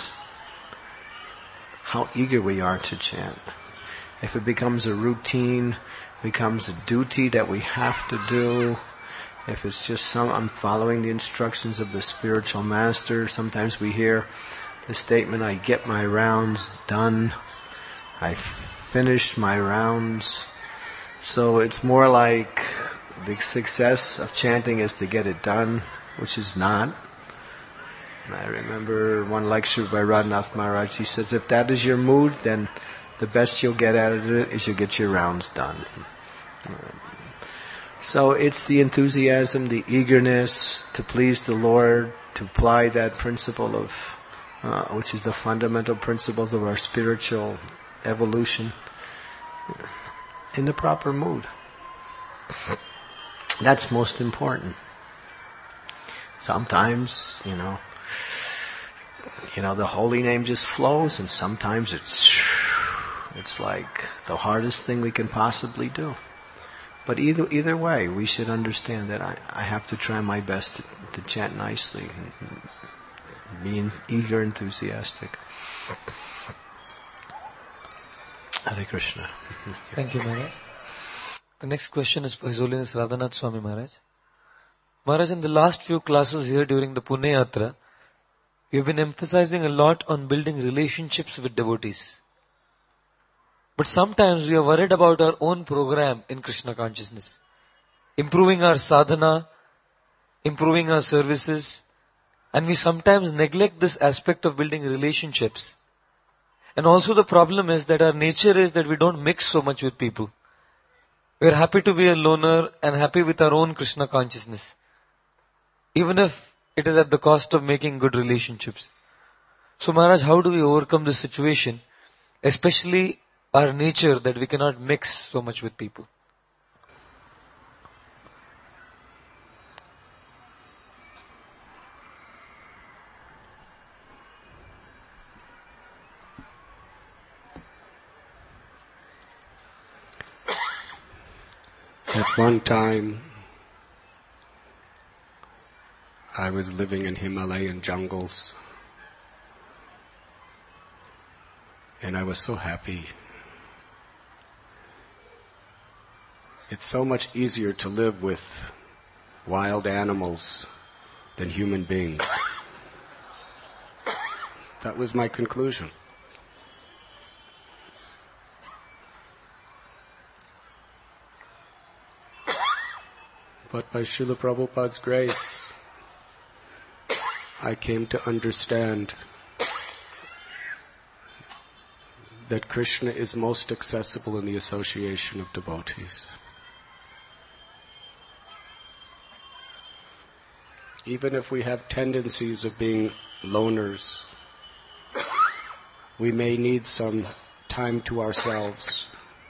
Speaker 2: How eager we are to chant. If it becomes a routine, becomes a duty that we have to do, if it's just I'm following the instructions of the spiritual master, sometimes we hear the statement, I get my rounds done, I finished my rounds. So it's more like the success of chanting is to get it done, which is not. And I remember one lecture by Radhanath Maharaj, he says, if that is your mood, then the best you'll get out of it is you'll get your rounds done. So it's the enthusiasm, the eagerness to please the Lord, to apply that principle of, which is the fundamental principles of our spiritual evolution, in the proper mood. That's most important. Sometimes, the holy name just flows, and sometimes it's like the hardest thing we can possibly do. But either way, we should understand that I have to try my best to chant nicely, being eager, enthusiastic. Hare Krishna.
Speaker 1: Thank you, Maharaj. The next question is for His Holiness Radhanath Swami Maharaj. Maharaj, in the last few classes here during the Pune Yatra, we have been emphasizing a lot on building relationships with devotees. But sometimes we are worried about our own program in Krishna consciousness. Improving our sadhana, improving our services, and we sometimes neglect this aspect of building relationships. And also the problem is that our nature is that we don't mix so much with people. We are happy to be a loner and happy with our own Krishna consciousness, even if it is at the cost of making good relationships. So Maharaj, how do we overcome this situation, especially our nature that we cannot mix so much with people?
Speaker 2: At one time, I was living in Himalayan jungles, and I was so happy. It's so much easier to live with wild animals than human beings. That was my conclusion. But by Srila Prabhupada's grace, I came to understand that Krishna is most accessible in the association of devotees. Even if we have tendencies of being loners, we may need some time to ourselves.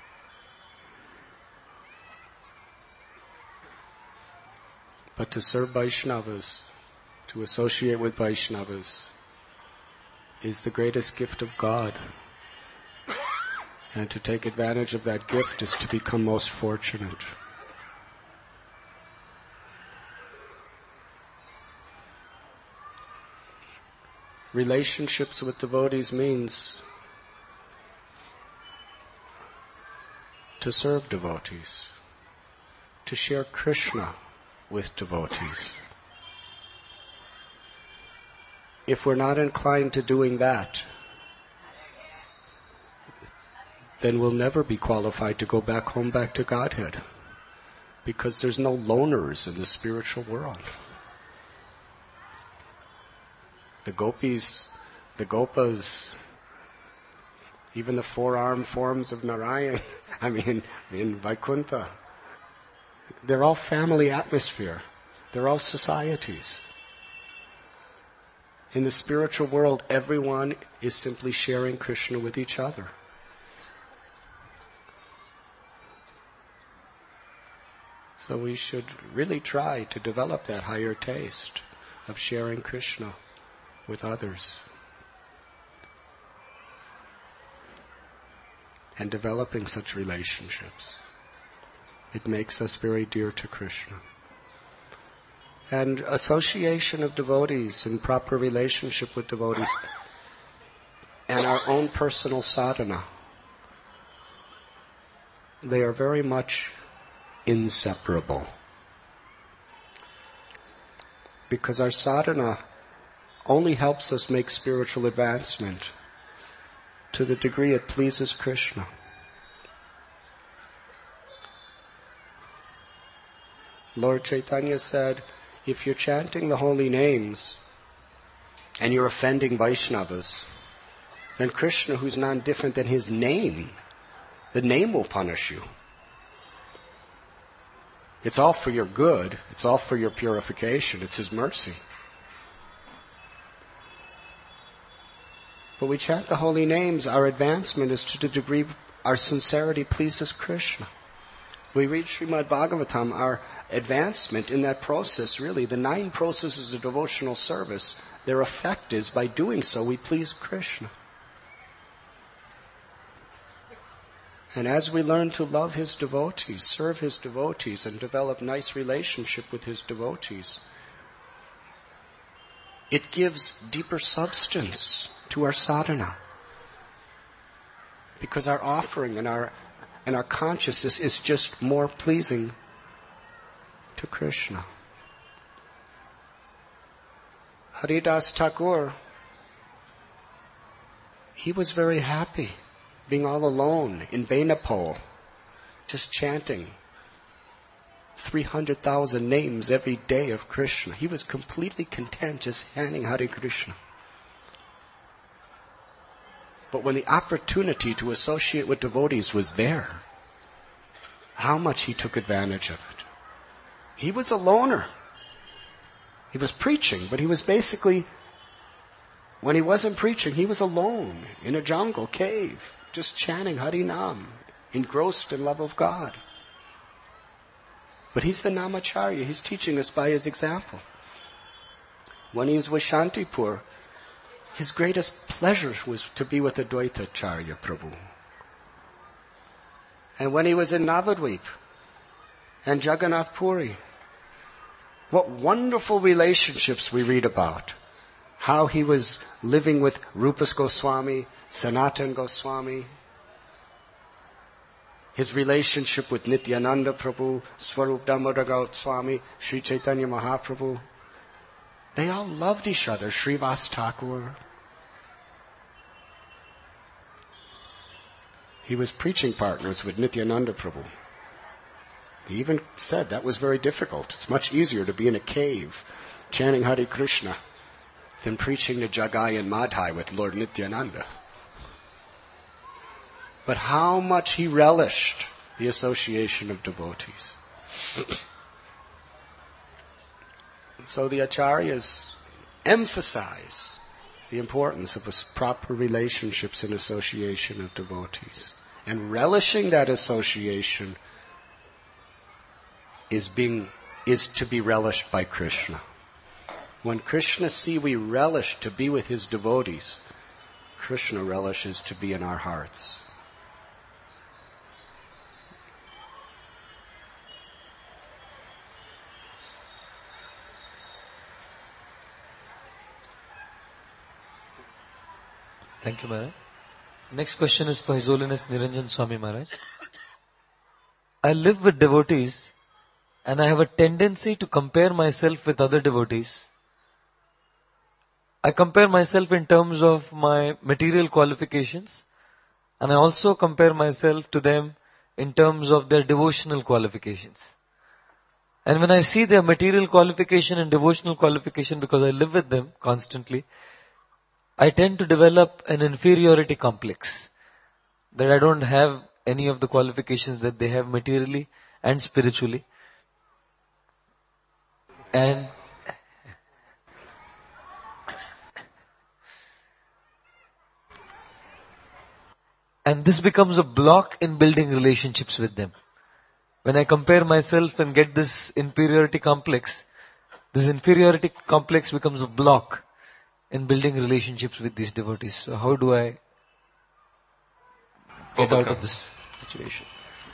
Speaker 2: But to serve Vaishnavas, to associate with Vaishnavas, is the greatest gift of God. And to take advantage of that gift is to become most fortunate. Relationships with devotees means to serve devotees, to share Krishna with devotees. If we're not inclined to doing that, then we'll never be qualified to go back home, back to Godhead, because there's no loners in the spiritual world. The gopis, the gopas, even the four-armed forms of Narayan, in Vaikuntha, they're all family atmosphere. They're all societies. In the spiritual world, everyone is simply sharing Krishna with each other. So we should really try to develop that higher taste of sharing Krishna with others. And developing such relationships. It makes us very dear to Krishna. And association of devotees and proper relationship with devotees and our own personal sadhana, they are very much inseparable. Because our sadhana only helps us make spiritual advancement to the degree it pleases Krishna. Lord Chaitanya said, if you're chanting the holy names and you're offending Vaishnavas, then Krishna, who's none different than his name, the name will punish you. It's all for your good. It's all for your purification. It's his mercy. But we chant the holy names, our advancement is to the degree our sincerity pleases Krishna. We read Srimad Bhagavatam, our advancement in that process, really, the 9 processes of devotional service, their effect is by doing so we please Krishna. And as we learn to love his devotees, serve his devotees, and develop nice relationship with his devotees, it gives deeper substance to our sadhana. Because our offering and our consciousness is just more pleasing to Krishna. Haridas Thakur, he was very happy being all alone in Benapole, just chanting 300,000 names every day of Krishna. He was completely content just chanting Hare Krishna. But when the opportunity to associate with devotees was there, how much he took advantage of it. He was a loner. He was preaching, but he was basically, when he wasn't preaching, he was alone in a jungle cave, just chanting Harinam, engrossed in love of God. But he's the Namacharya. He's teaching us by his example. When he was with Shantipur, his greatest pleasure was to be with Advaita Acharya Prabhu. And when he was in Navadvip and Jagannath Puri, what wonderful relationships we read about. How he was living with Rupas Goswami, Sanatan Goswami, his relationship with Nityananda Prabhu, Swarup Damodar Goswami, Sri Chaitanya Mahaprabhu. They all loved each other. Srivas Thakur. He was preaching partners with Nityananda Prabhu. He even said that was very difficult. It's much easier to be in a cave chanting Hare Krishna than preaching to Jagai and Madhai with Lord Nityananda. But how much he relished the association of devotees. So the acharyas emphasize the importance of proper relationships and association of devotees. And relishing that association is to be relished by Krishna. When Krishna see we relish to be with his devotees, Krishna relishes to be in our hearts.
Speaker 1: Thank you, Maharaj. Next question is for His Holiness Niranjan Swami Maharaj. I live with devotees and I have a tendency to compare myself with other devotees. I compare myself in terms of my material qualifications, and I also compare myself to them in terms of their devotional qualifications. And when I see their material qualification and devotional qualification, because I live with them constantly, I tend to develop an inferiority complex, that I don't have any of the qualifications that they have materially and spiritually. And this becomes a block in building relationships with them. When I compare myself and get this inferiority complex becomes a block in building relationships with these devotees. So how do I get out of this situation?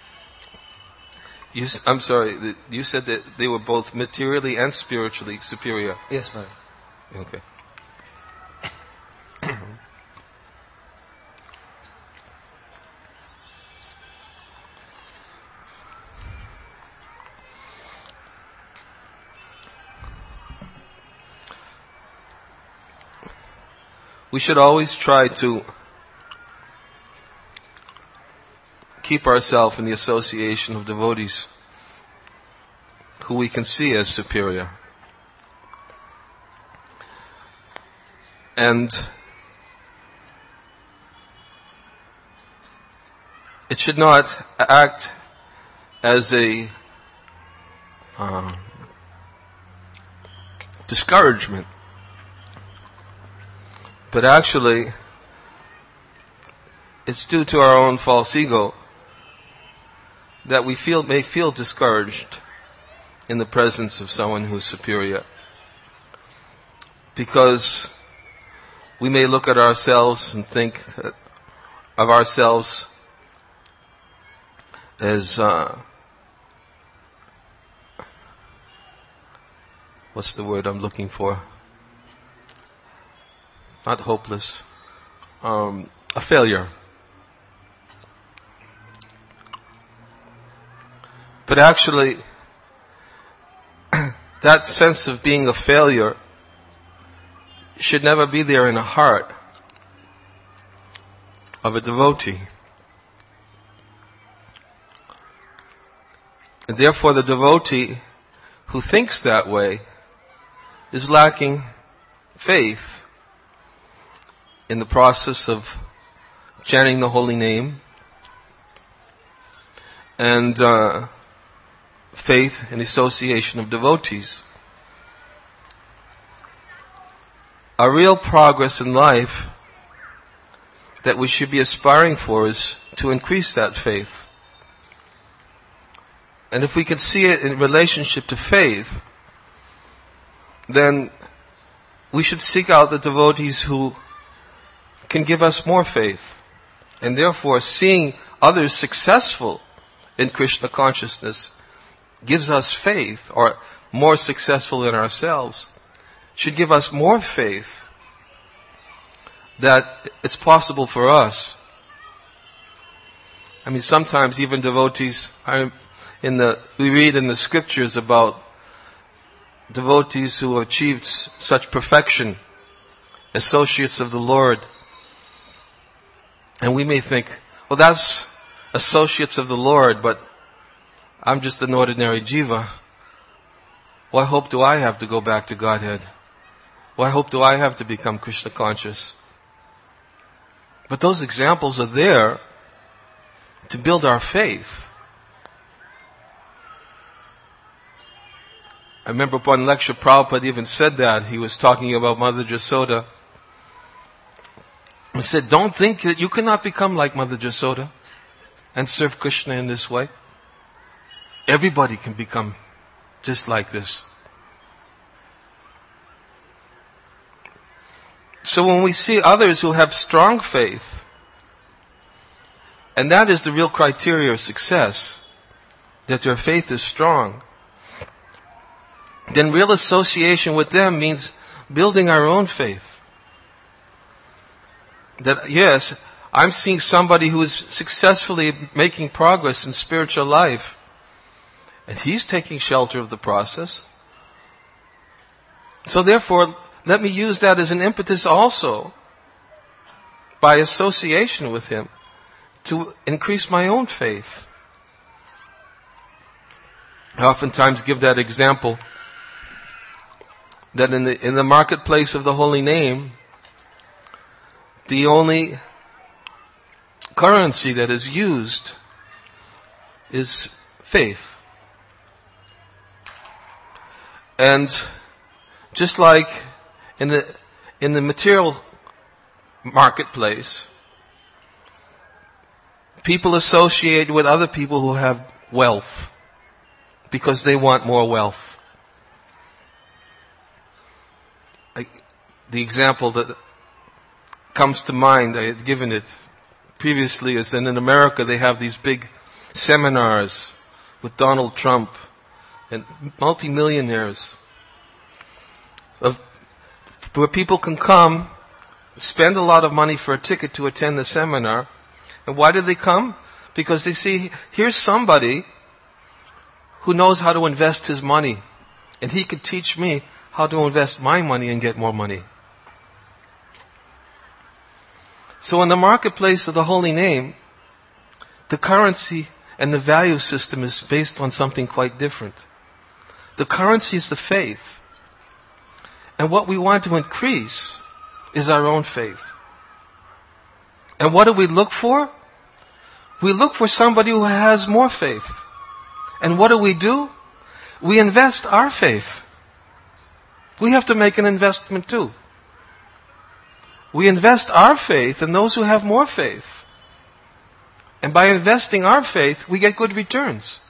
Speaker 3: I'm sorry, you said that they were both materially and spiritually superior.
Speaker 1: Yes, Maharaj.
Speaker 3: Okay. We should always try to keep ourselves in the association of devotees who we can see as superior. And it should not act as a discouragement, but actually it's due to our own false ego that we may feel discouraged in the presence of someone who's superior, because we may look at ourselves and think of ourselves as what's the word I'm looking for? Not hopeless, a failure. But actually, that sense of being a failure should never be there in the heart of a devotee. And therefore the devotee who thinks that way is lacking faith in the process of chanting the holy name, and faith in the association of devotees. Our real progress in life that we should be aspiring for is to increase that faith. And if we can see it in relationship to faith, then we should seek out the devotees who can give us more faith. And therefore, seeing others successful in Krishna consciousness gives us faith, or more successful in ourselves, should give us more faith that it's possible for us. I mean, sometimes even devotees we read in the scriptures about devotees who achieved such perfection, associates of the Lord. And we may think, well, that's associates of the Lord, but I'm just an ordinary jiva. What hope do I have to go back to Godhead? What hope do I have to become Krishna conscious? But those examples are there to build our faith. I remember upon lecture, Prabhupada even said that. He was talking about Mother Jasoda. He said, don't think that you cannot become like Mother Jasoda and serve Krishna in this way. Everybody can become just like this. So when we see others who have strong faith, and that is the real criteria of success, that their faith is strong, then real association with them means building our own faith. That, yes, I'm seeing somebody who is successfully making progress in spiritual life, and he's taking shelter of the process. So therefore, let me use that as an impetus also, by association with him, to increase my own faith. I oftentimes give that example that in the marketplace of the holy name, the only currency that is used is faith. And just like in the material marketplace, people associate with other people who have wealth because they want more wealth. The example that comes to mind, I had given it previously, is that in America they have these big seminars with Donald Trump and multimillionaires where people can come, spend a lot of money for a ticket to attend the seminar. And why do they come? Because they see, here's somebody who knows how to invest his money. And he could teach me how to invest my money and get more money. So in the marketplace of the holy name, the currency and the value system is based on something quite different. The currency is the faith. And what we want to increase is our own faith. And what do we look for? We look for somebody who has more faith. And what do? We invest our faith. We have to make an investment too. We invest our faith in those who have more faith. And by investing our faith, we get good returns.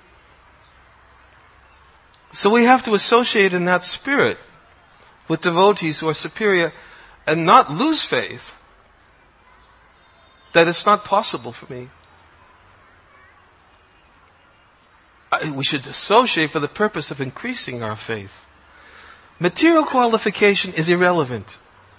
Speaker 3: So we have to associate in that spirit with devotees who are superior and not lose faith that it's not possible for me. We should associate for the purpose of increasing our faith. Material qualification is irrelevant.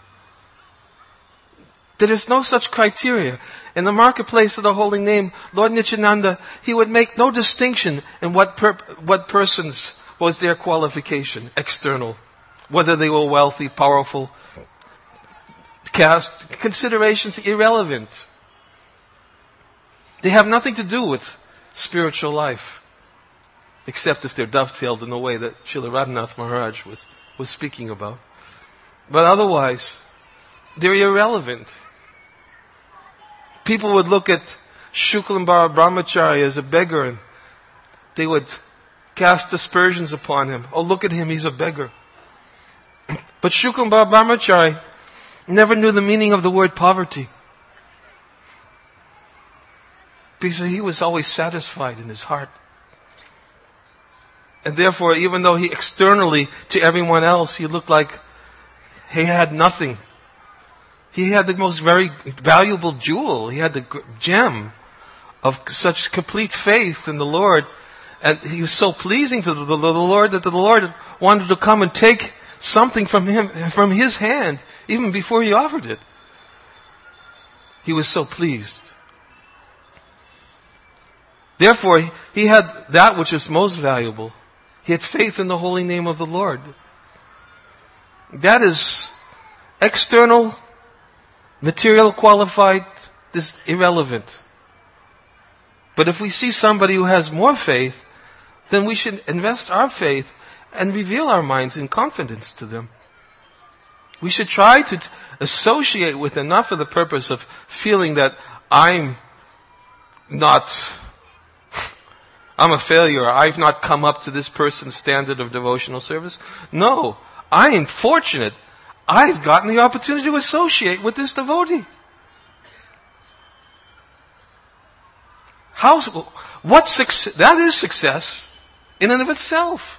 Speaker 3: There is no such criteria. In the marketplace of the holy name, Lord Nityananda, he would make no distinction in what persons was their qualification, external. Whether they were wealthy, powerful, caste, considerations irrelevant. They have nothing to do with spiritual life. Except if they're dovetailed in the way that Srila Radhanath Maharaj was speaking about. But otherwise, they're irrelevant. People would look at Shukambara Brahmachari as a beggar and they would cast aspersions upon him. Oh, look at him, he's a beggar. But Shukambara Brahmachari never knew the meaning of the word poverty. Because he was always satisfied in his heart. And therefore, even though he externally, to everyone else, he looked like he had nothing. He had the most very valuable jewel. He had the gem of such complete faith in the Lord. And he was so pleasing to the Lord that the Lord wanted to come and take something from him, from his hand, even before he offered it. He was so pleased. Therefore, he had that which is most valuable. He had faith in the holy name of the Lord. That is external, material qualified, is irrelevant. But if we see somebody who has more faith, then we should invest our faith and reveal our minds in confidence to them. We should try to associate with enough for the purpose of feeling that I'm a failure. I've not come up to this person's standard of devotional service. No, I am fortunate. I've gotten the opportunity to associate with this devotee. What success? That is success in and of itself.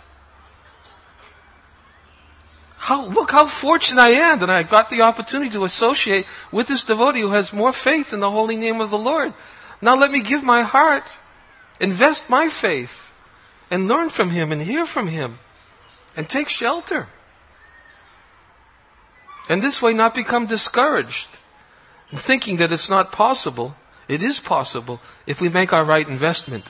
Speaker 3: Look how fortunate I am that I got the opportunity to associate with this devotee who has more faith in the holy name of the Lord. Now let me give my heart, invest my faith, and learn from him and hear from him, and take shelter. And this way not become discouraged, and thinking that it's not possible. It is possible if we make our right investment.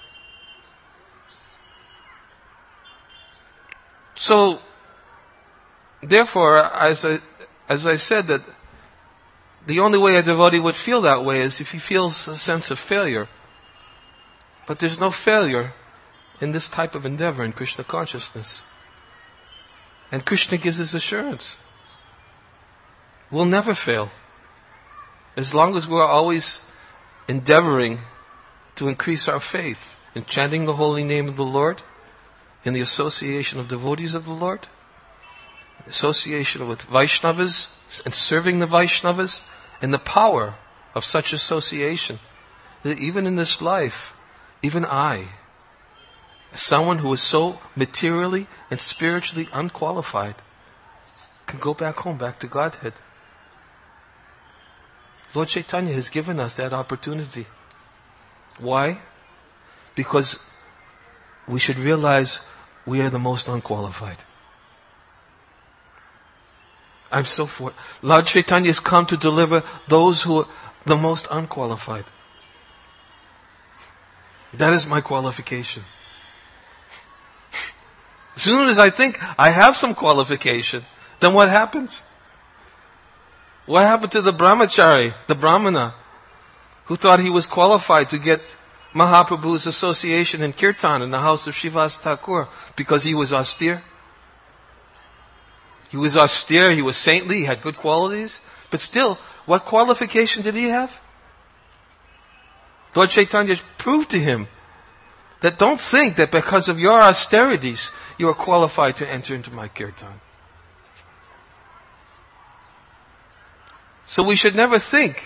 Speaker 3: So, therefore, as I said, that the only way a devotee would feel that way is if he feels a sense of failure. But there's no failure in this type of endeavor in Krishna consciousness. And Krishna gives his assurance. We'll never fail. As long as we're always endeavoring to increase our faith in chanting the holy name of the Lord, in the association of devotees of the Lord, association with Vaishnavas and serving the Vaishnavas, and the power of such association. That even in this life, even I, someone who is so materially and spiritually unqualified, and go back home, back to Godhead. Lord Chaitanya has given us that opportunity. Why? Because we should realize we are the most unqualified. Lord Chaitanya has come to deliver those who are the most unqualified. That is my qualification. As soon as I think I have some qualification, then what happens? What happened to the brahmachari, the brahmana, who thought he was qualified to get Mahaprabhu's association in kirtan in the house of Srivas Thakur because he was austere? He was austere, he was saintly, he had good qualities, but still, what qualification did he have? Lord Chaitanya proved to him that don't think that because of your austerities, you are qualified to enter into my kirtan. So we should never think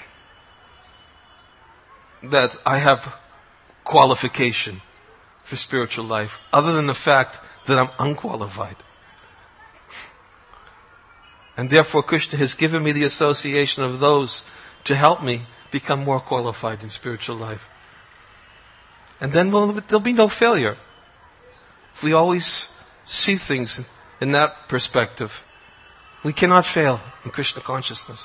Speaker 3: that I have qualification for spiritual life, other than the fact that I'm unqualified. And therefore Krishna has given me the association of those to help me become more qualified in spiritual life. And then there'll be no failure. If we always see things in that perspective, we cannot fail in Krishna consciousness.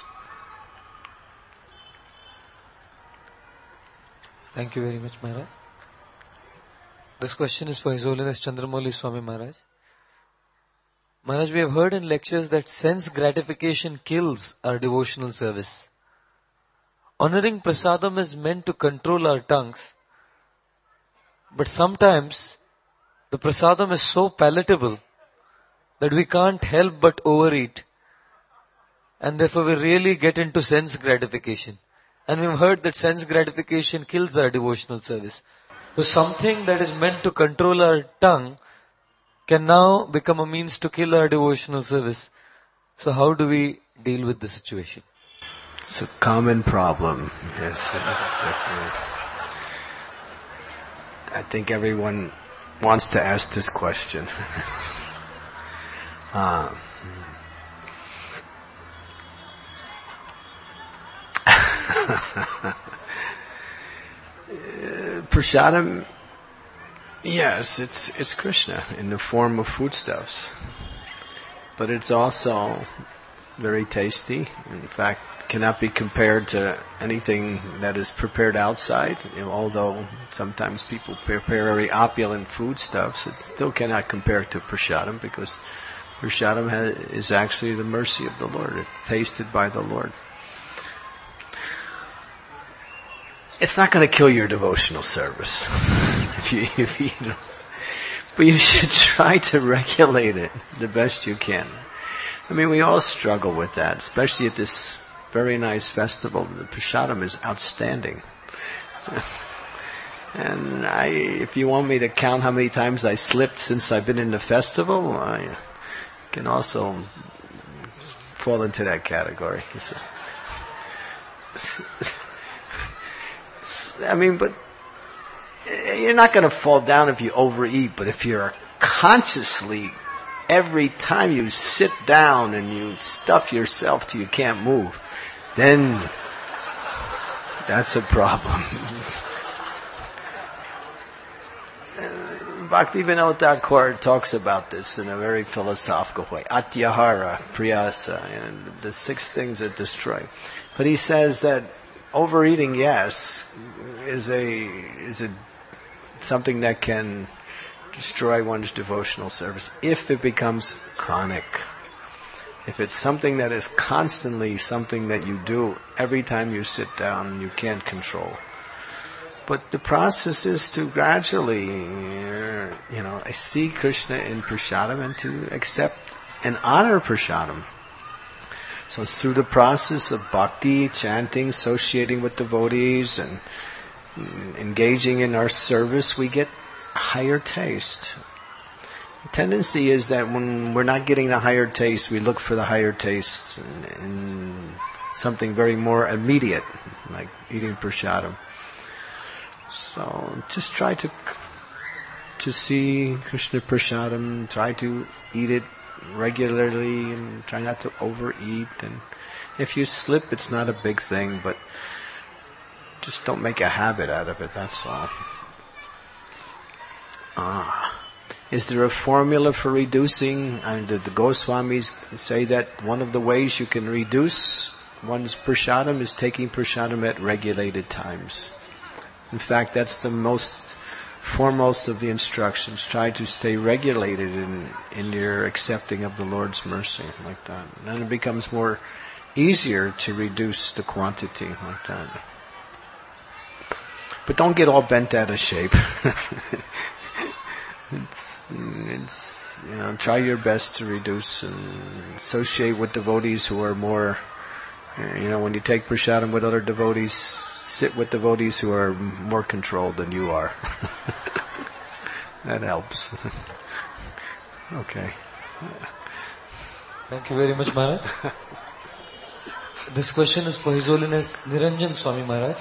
Speaker 1: Thank you very much, Maharaj. This question is for His Holiness Chandramouli Swami Maharaj. Maharaj, we have heard in lectures that sense gratification kills our devotional service. Honoring prasadam is meant to control our tongues, but sometimes the prasadam is so palatable that we can't help but overeat, and therefore we really get into sense gratification. And we've heard that sense gratification kills our devotional service. So something that is meant to control our tongue can now become a means to kill our devotional service. So how do we deal with the situation?
Speaker 2: It's a common problem. Yes, it's definitely. I think everyone wants to ask this question. Prasadam, yes, it's Krishna in the form of foodstuffs. But it's also very tasty. In fact, cannot be compared to anything that is prepared outside. Although sometimes people prepare very opulent foodstuffs, it still cannot compare to prasadam, because prasadam is actually the mercy of the Lord. It's tasted by the Lord. It's not going to kill your devotional service if you eat it. But you should try to regulate it the best you can. I mean, we all struggle with that, especially at this very nice festival. The prasadam is outstanding. And if you want me to count how many times I slipped since I've been in the festival, I can also fall into that category. But you're not going to fall down if you overeat, but if you're consciously, every time you sit down and you stuff yourself till you can't move, then that's a problem. Bhaktivinoda Thakur talks about this in a very philosophical way. Atyahara, priyasa, and the 6 things that destroy. But he says that overeating, yes, is something that can destroy one's devotional service if it becomes chronic. If it's something that is constantly something that you do every time you sit down, you can't control. But the process is to gradually, I see Krishna in prasadam and to accept and honor prasadam. So it's through the process of bhakti, chanting, associating with devotees, and engaging in our service, we get higher taste. The tendency is that when we're not getting the higher taste, we look for the higher taste in something very more immediate, like eating prasadam. So just try to see Krishna prasadam, try to eat it regularly and try not to overeat. And if you slip, it's not a big thing, but just don't make a habit out of it, that's all. Is there a formula for reducing? And the Goswamis say that one of the ways you can reduce one's prasadam is taking prasadam at regulated times. In fact, that's the most foremost of the instructions. Try to stay regulated in your accepting of the Lord's mercy, like that. And then it becomes more easier to reduce the quantity, like that. But don't get all bent out of shape. It's try your best to reduce and associate with devotees who are more, when you take prasadam with other devotees, sit with devotees who are more controlled than you are. That helps. Okay.
Speaker 1: Thank you very much, Maharaj. This question is for His Holiness Niranjan Swami Maharaj.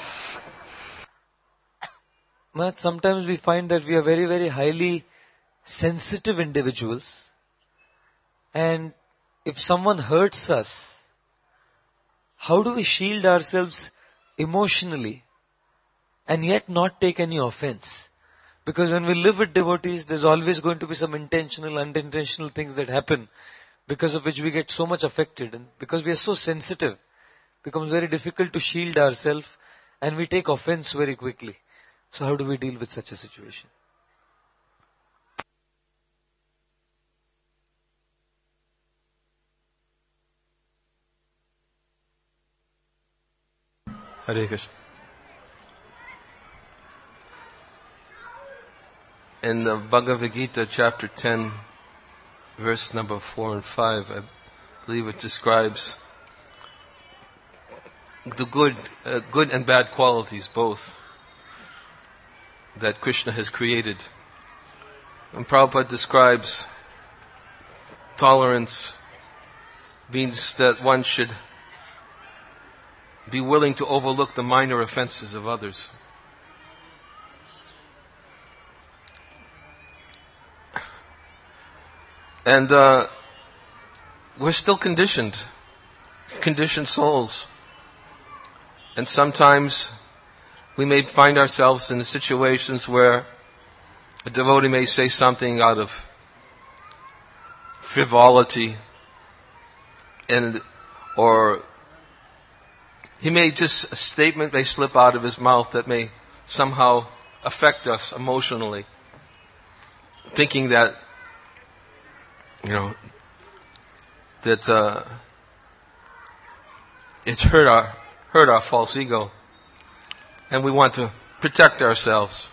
Speaker 1: Maharaj, sometimes we find that we are very, very highly sensitive individuals, and if someone hurts us, how do we shield ourselves emotionally and yet not take any offense? Because when we live with devotees, there's always going to be some intentional, unintentional things that happen, because of which we get so much affected, and because we are so sensitive, it becomes very difficult to shield ourselves and we take offense very quickly. So how do we deal with such a situation?
Speaker 3: Hare Krishna. In the Bhagavad Gita, chapter 10, verse number 4 and 5, I believe it describes the good and bad qualities both that Krishna has created. And Prabhupada describes tolerance means that one should be willing to overlook the minor offenses of others. And we're still conditioned souls. And sometimes we may find ourselves in situations where a devotee may say something out of frivolity, or a statement may slip out of his mouth that may somehow affect us emotionally, thinking that, that it's hurt our false ego, and we want to protect ourselves.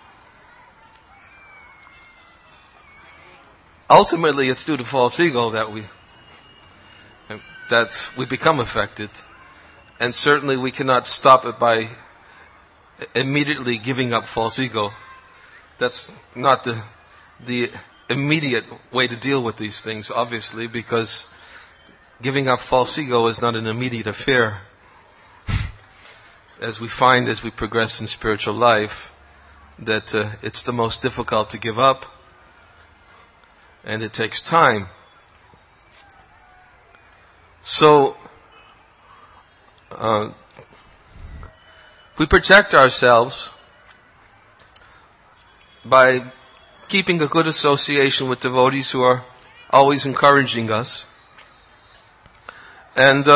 Speaker 3: Ultimately, it's due to false ego that we become affected. And certainly we cannot stop it by immediately giving up false ego. That's not the immediate way to deal with these things, obviously, because giving up false ego is not an immediate affair. As we find as we progress in spiritual life, that it's the most difficult to give up, and it takes time. So, we protect ourselves by keeping a good association with devotees who are always encouraging us, and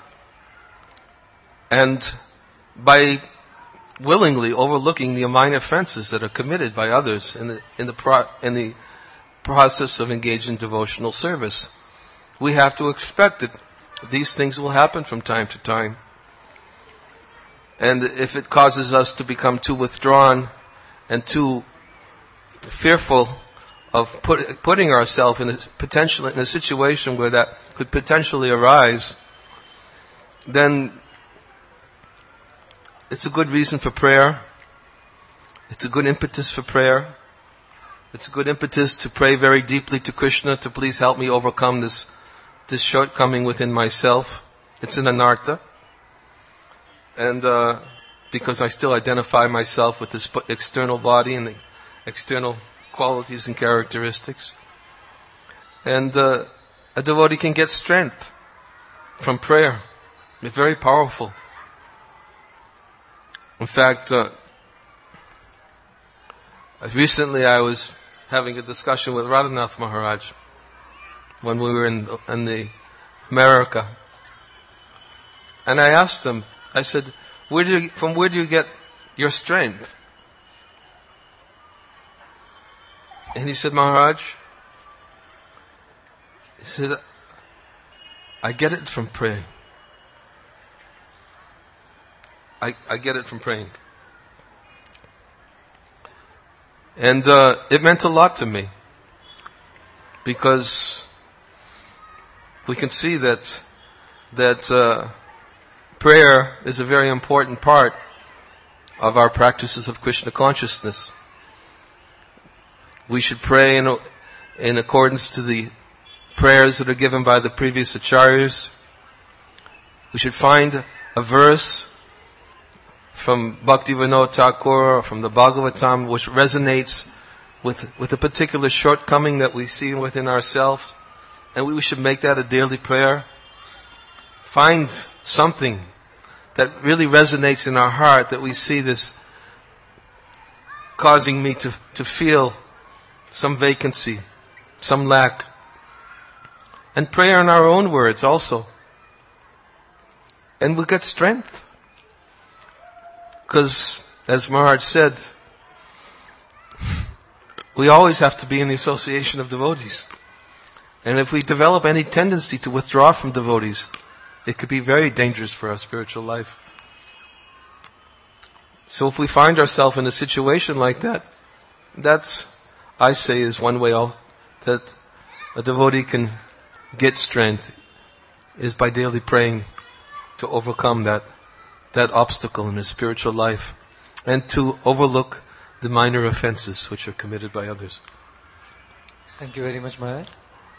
Speaker 3: by willingly overlooking the minor offenses that are committed by others in the process of engaging in devotional service. We have to expect that these things will happen from time to time. And if it causes us to become too withdrawn and too fearful of putting ourselves in a situation where that could potentially arise, then it's a good reason for prayer. It's a good impetus for prayer. It's a good impetus to pray very deeply to Krishna to please help me overcome this shortcoming within myself. It's an anartha. And because I still identify myself with this external body and the external qualities and characteristics. And a devotee can get strength from prayer. It's very powerful. In fact, recently I was having a discussion with Radhanath Maharaj when we were in the America. And I asked him, I said, from where do you get your strength? And he said, Maharaj, he said, I get it from praying. I get it from praying. And it meant a lot to me, because we can see that prayer is a very important part of our practices of Krishna consciousness. We should pray in accordance to the prayers that are given by the previous acharyas. We should find a verse from Bhaktivinoda Thakur or from the Bhagavatam which resonates with a particular shortcoming that we see within ourselves, and we should make that a daily prayer. Find something that really resonates in our heart, that we see this causing me to feel some vacancy, some lack. And pray in our own words also. And we'll get strength. Because, as Maharaj said, we always have to be in the association of devotees. And if we develop any tendency to withdraw from devotees, it could be very dangerous for our spiritual life. So if we find ourselves in a situation like that, that's, I say, is one way that a devotee can get strength, is by daily praying to overcome that obstacle in his spiritual life, and to overlook the minor offenses which are committed by others.
Speaker 1: Thank you very much, Maharaj.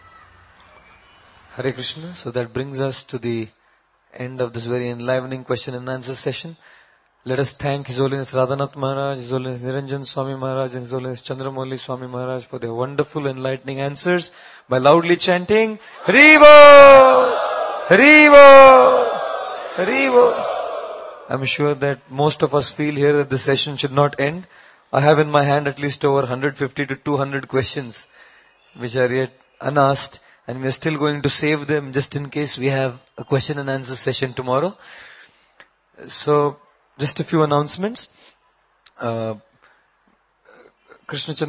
Speaker 1: Hare Krishna. So that brings us to the end of this very enlivening question and answer session. Let us thank His Holiness Radhanath Maharaj, His Holiness Niranjan Swami Maharaj, and His Holiness Chandramouli Swami Maharaj for their wonderful enlightening answers by loudly chanting, Haribo! Haribo! Haribo! I'm sure that most of us feel here that the session should not end. I have in my hand at least over 150 to 200 questions which are yet unasked, and we're still going to save them just in case we have a question and answer session tomorrow. So, just a few announcements. Krishna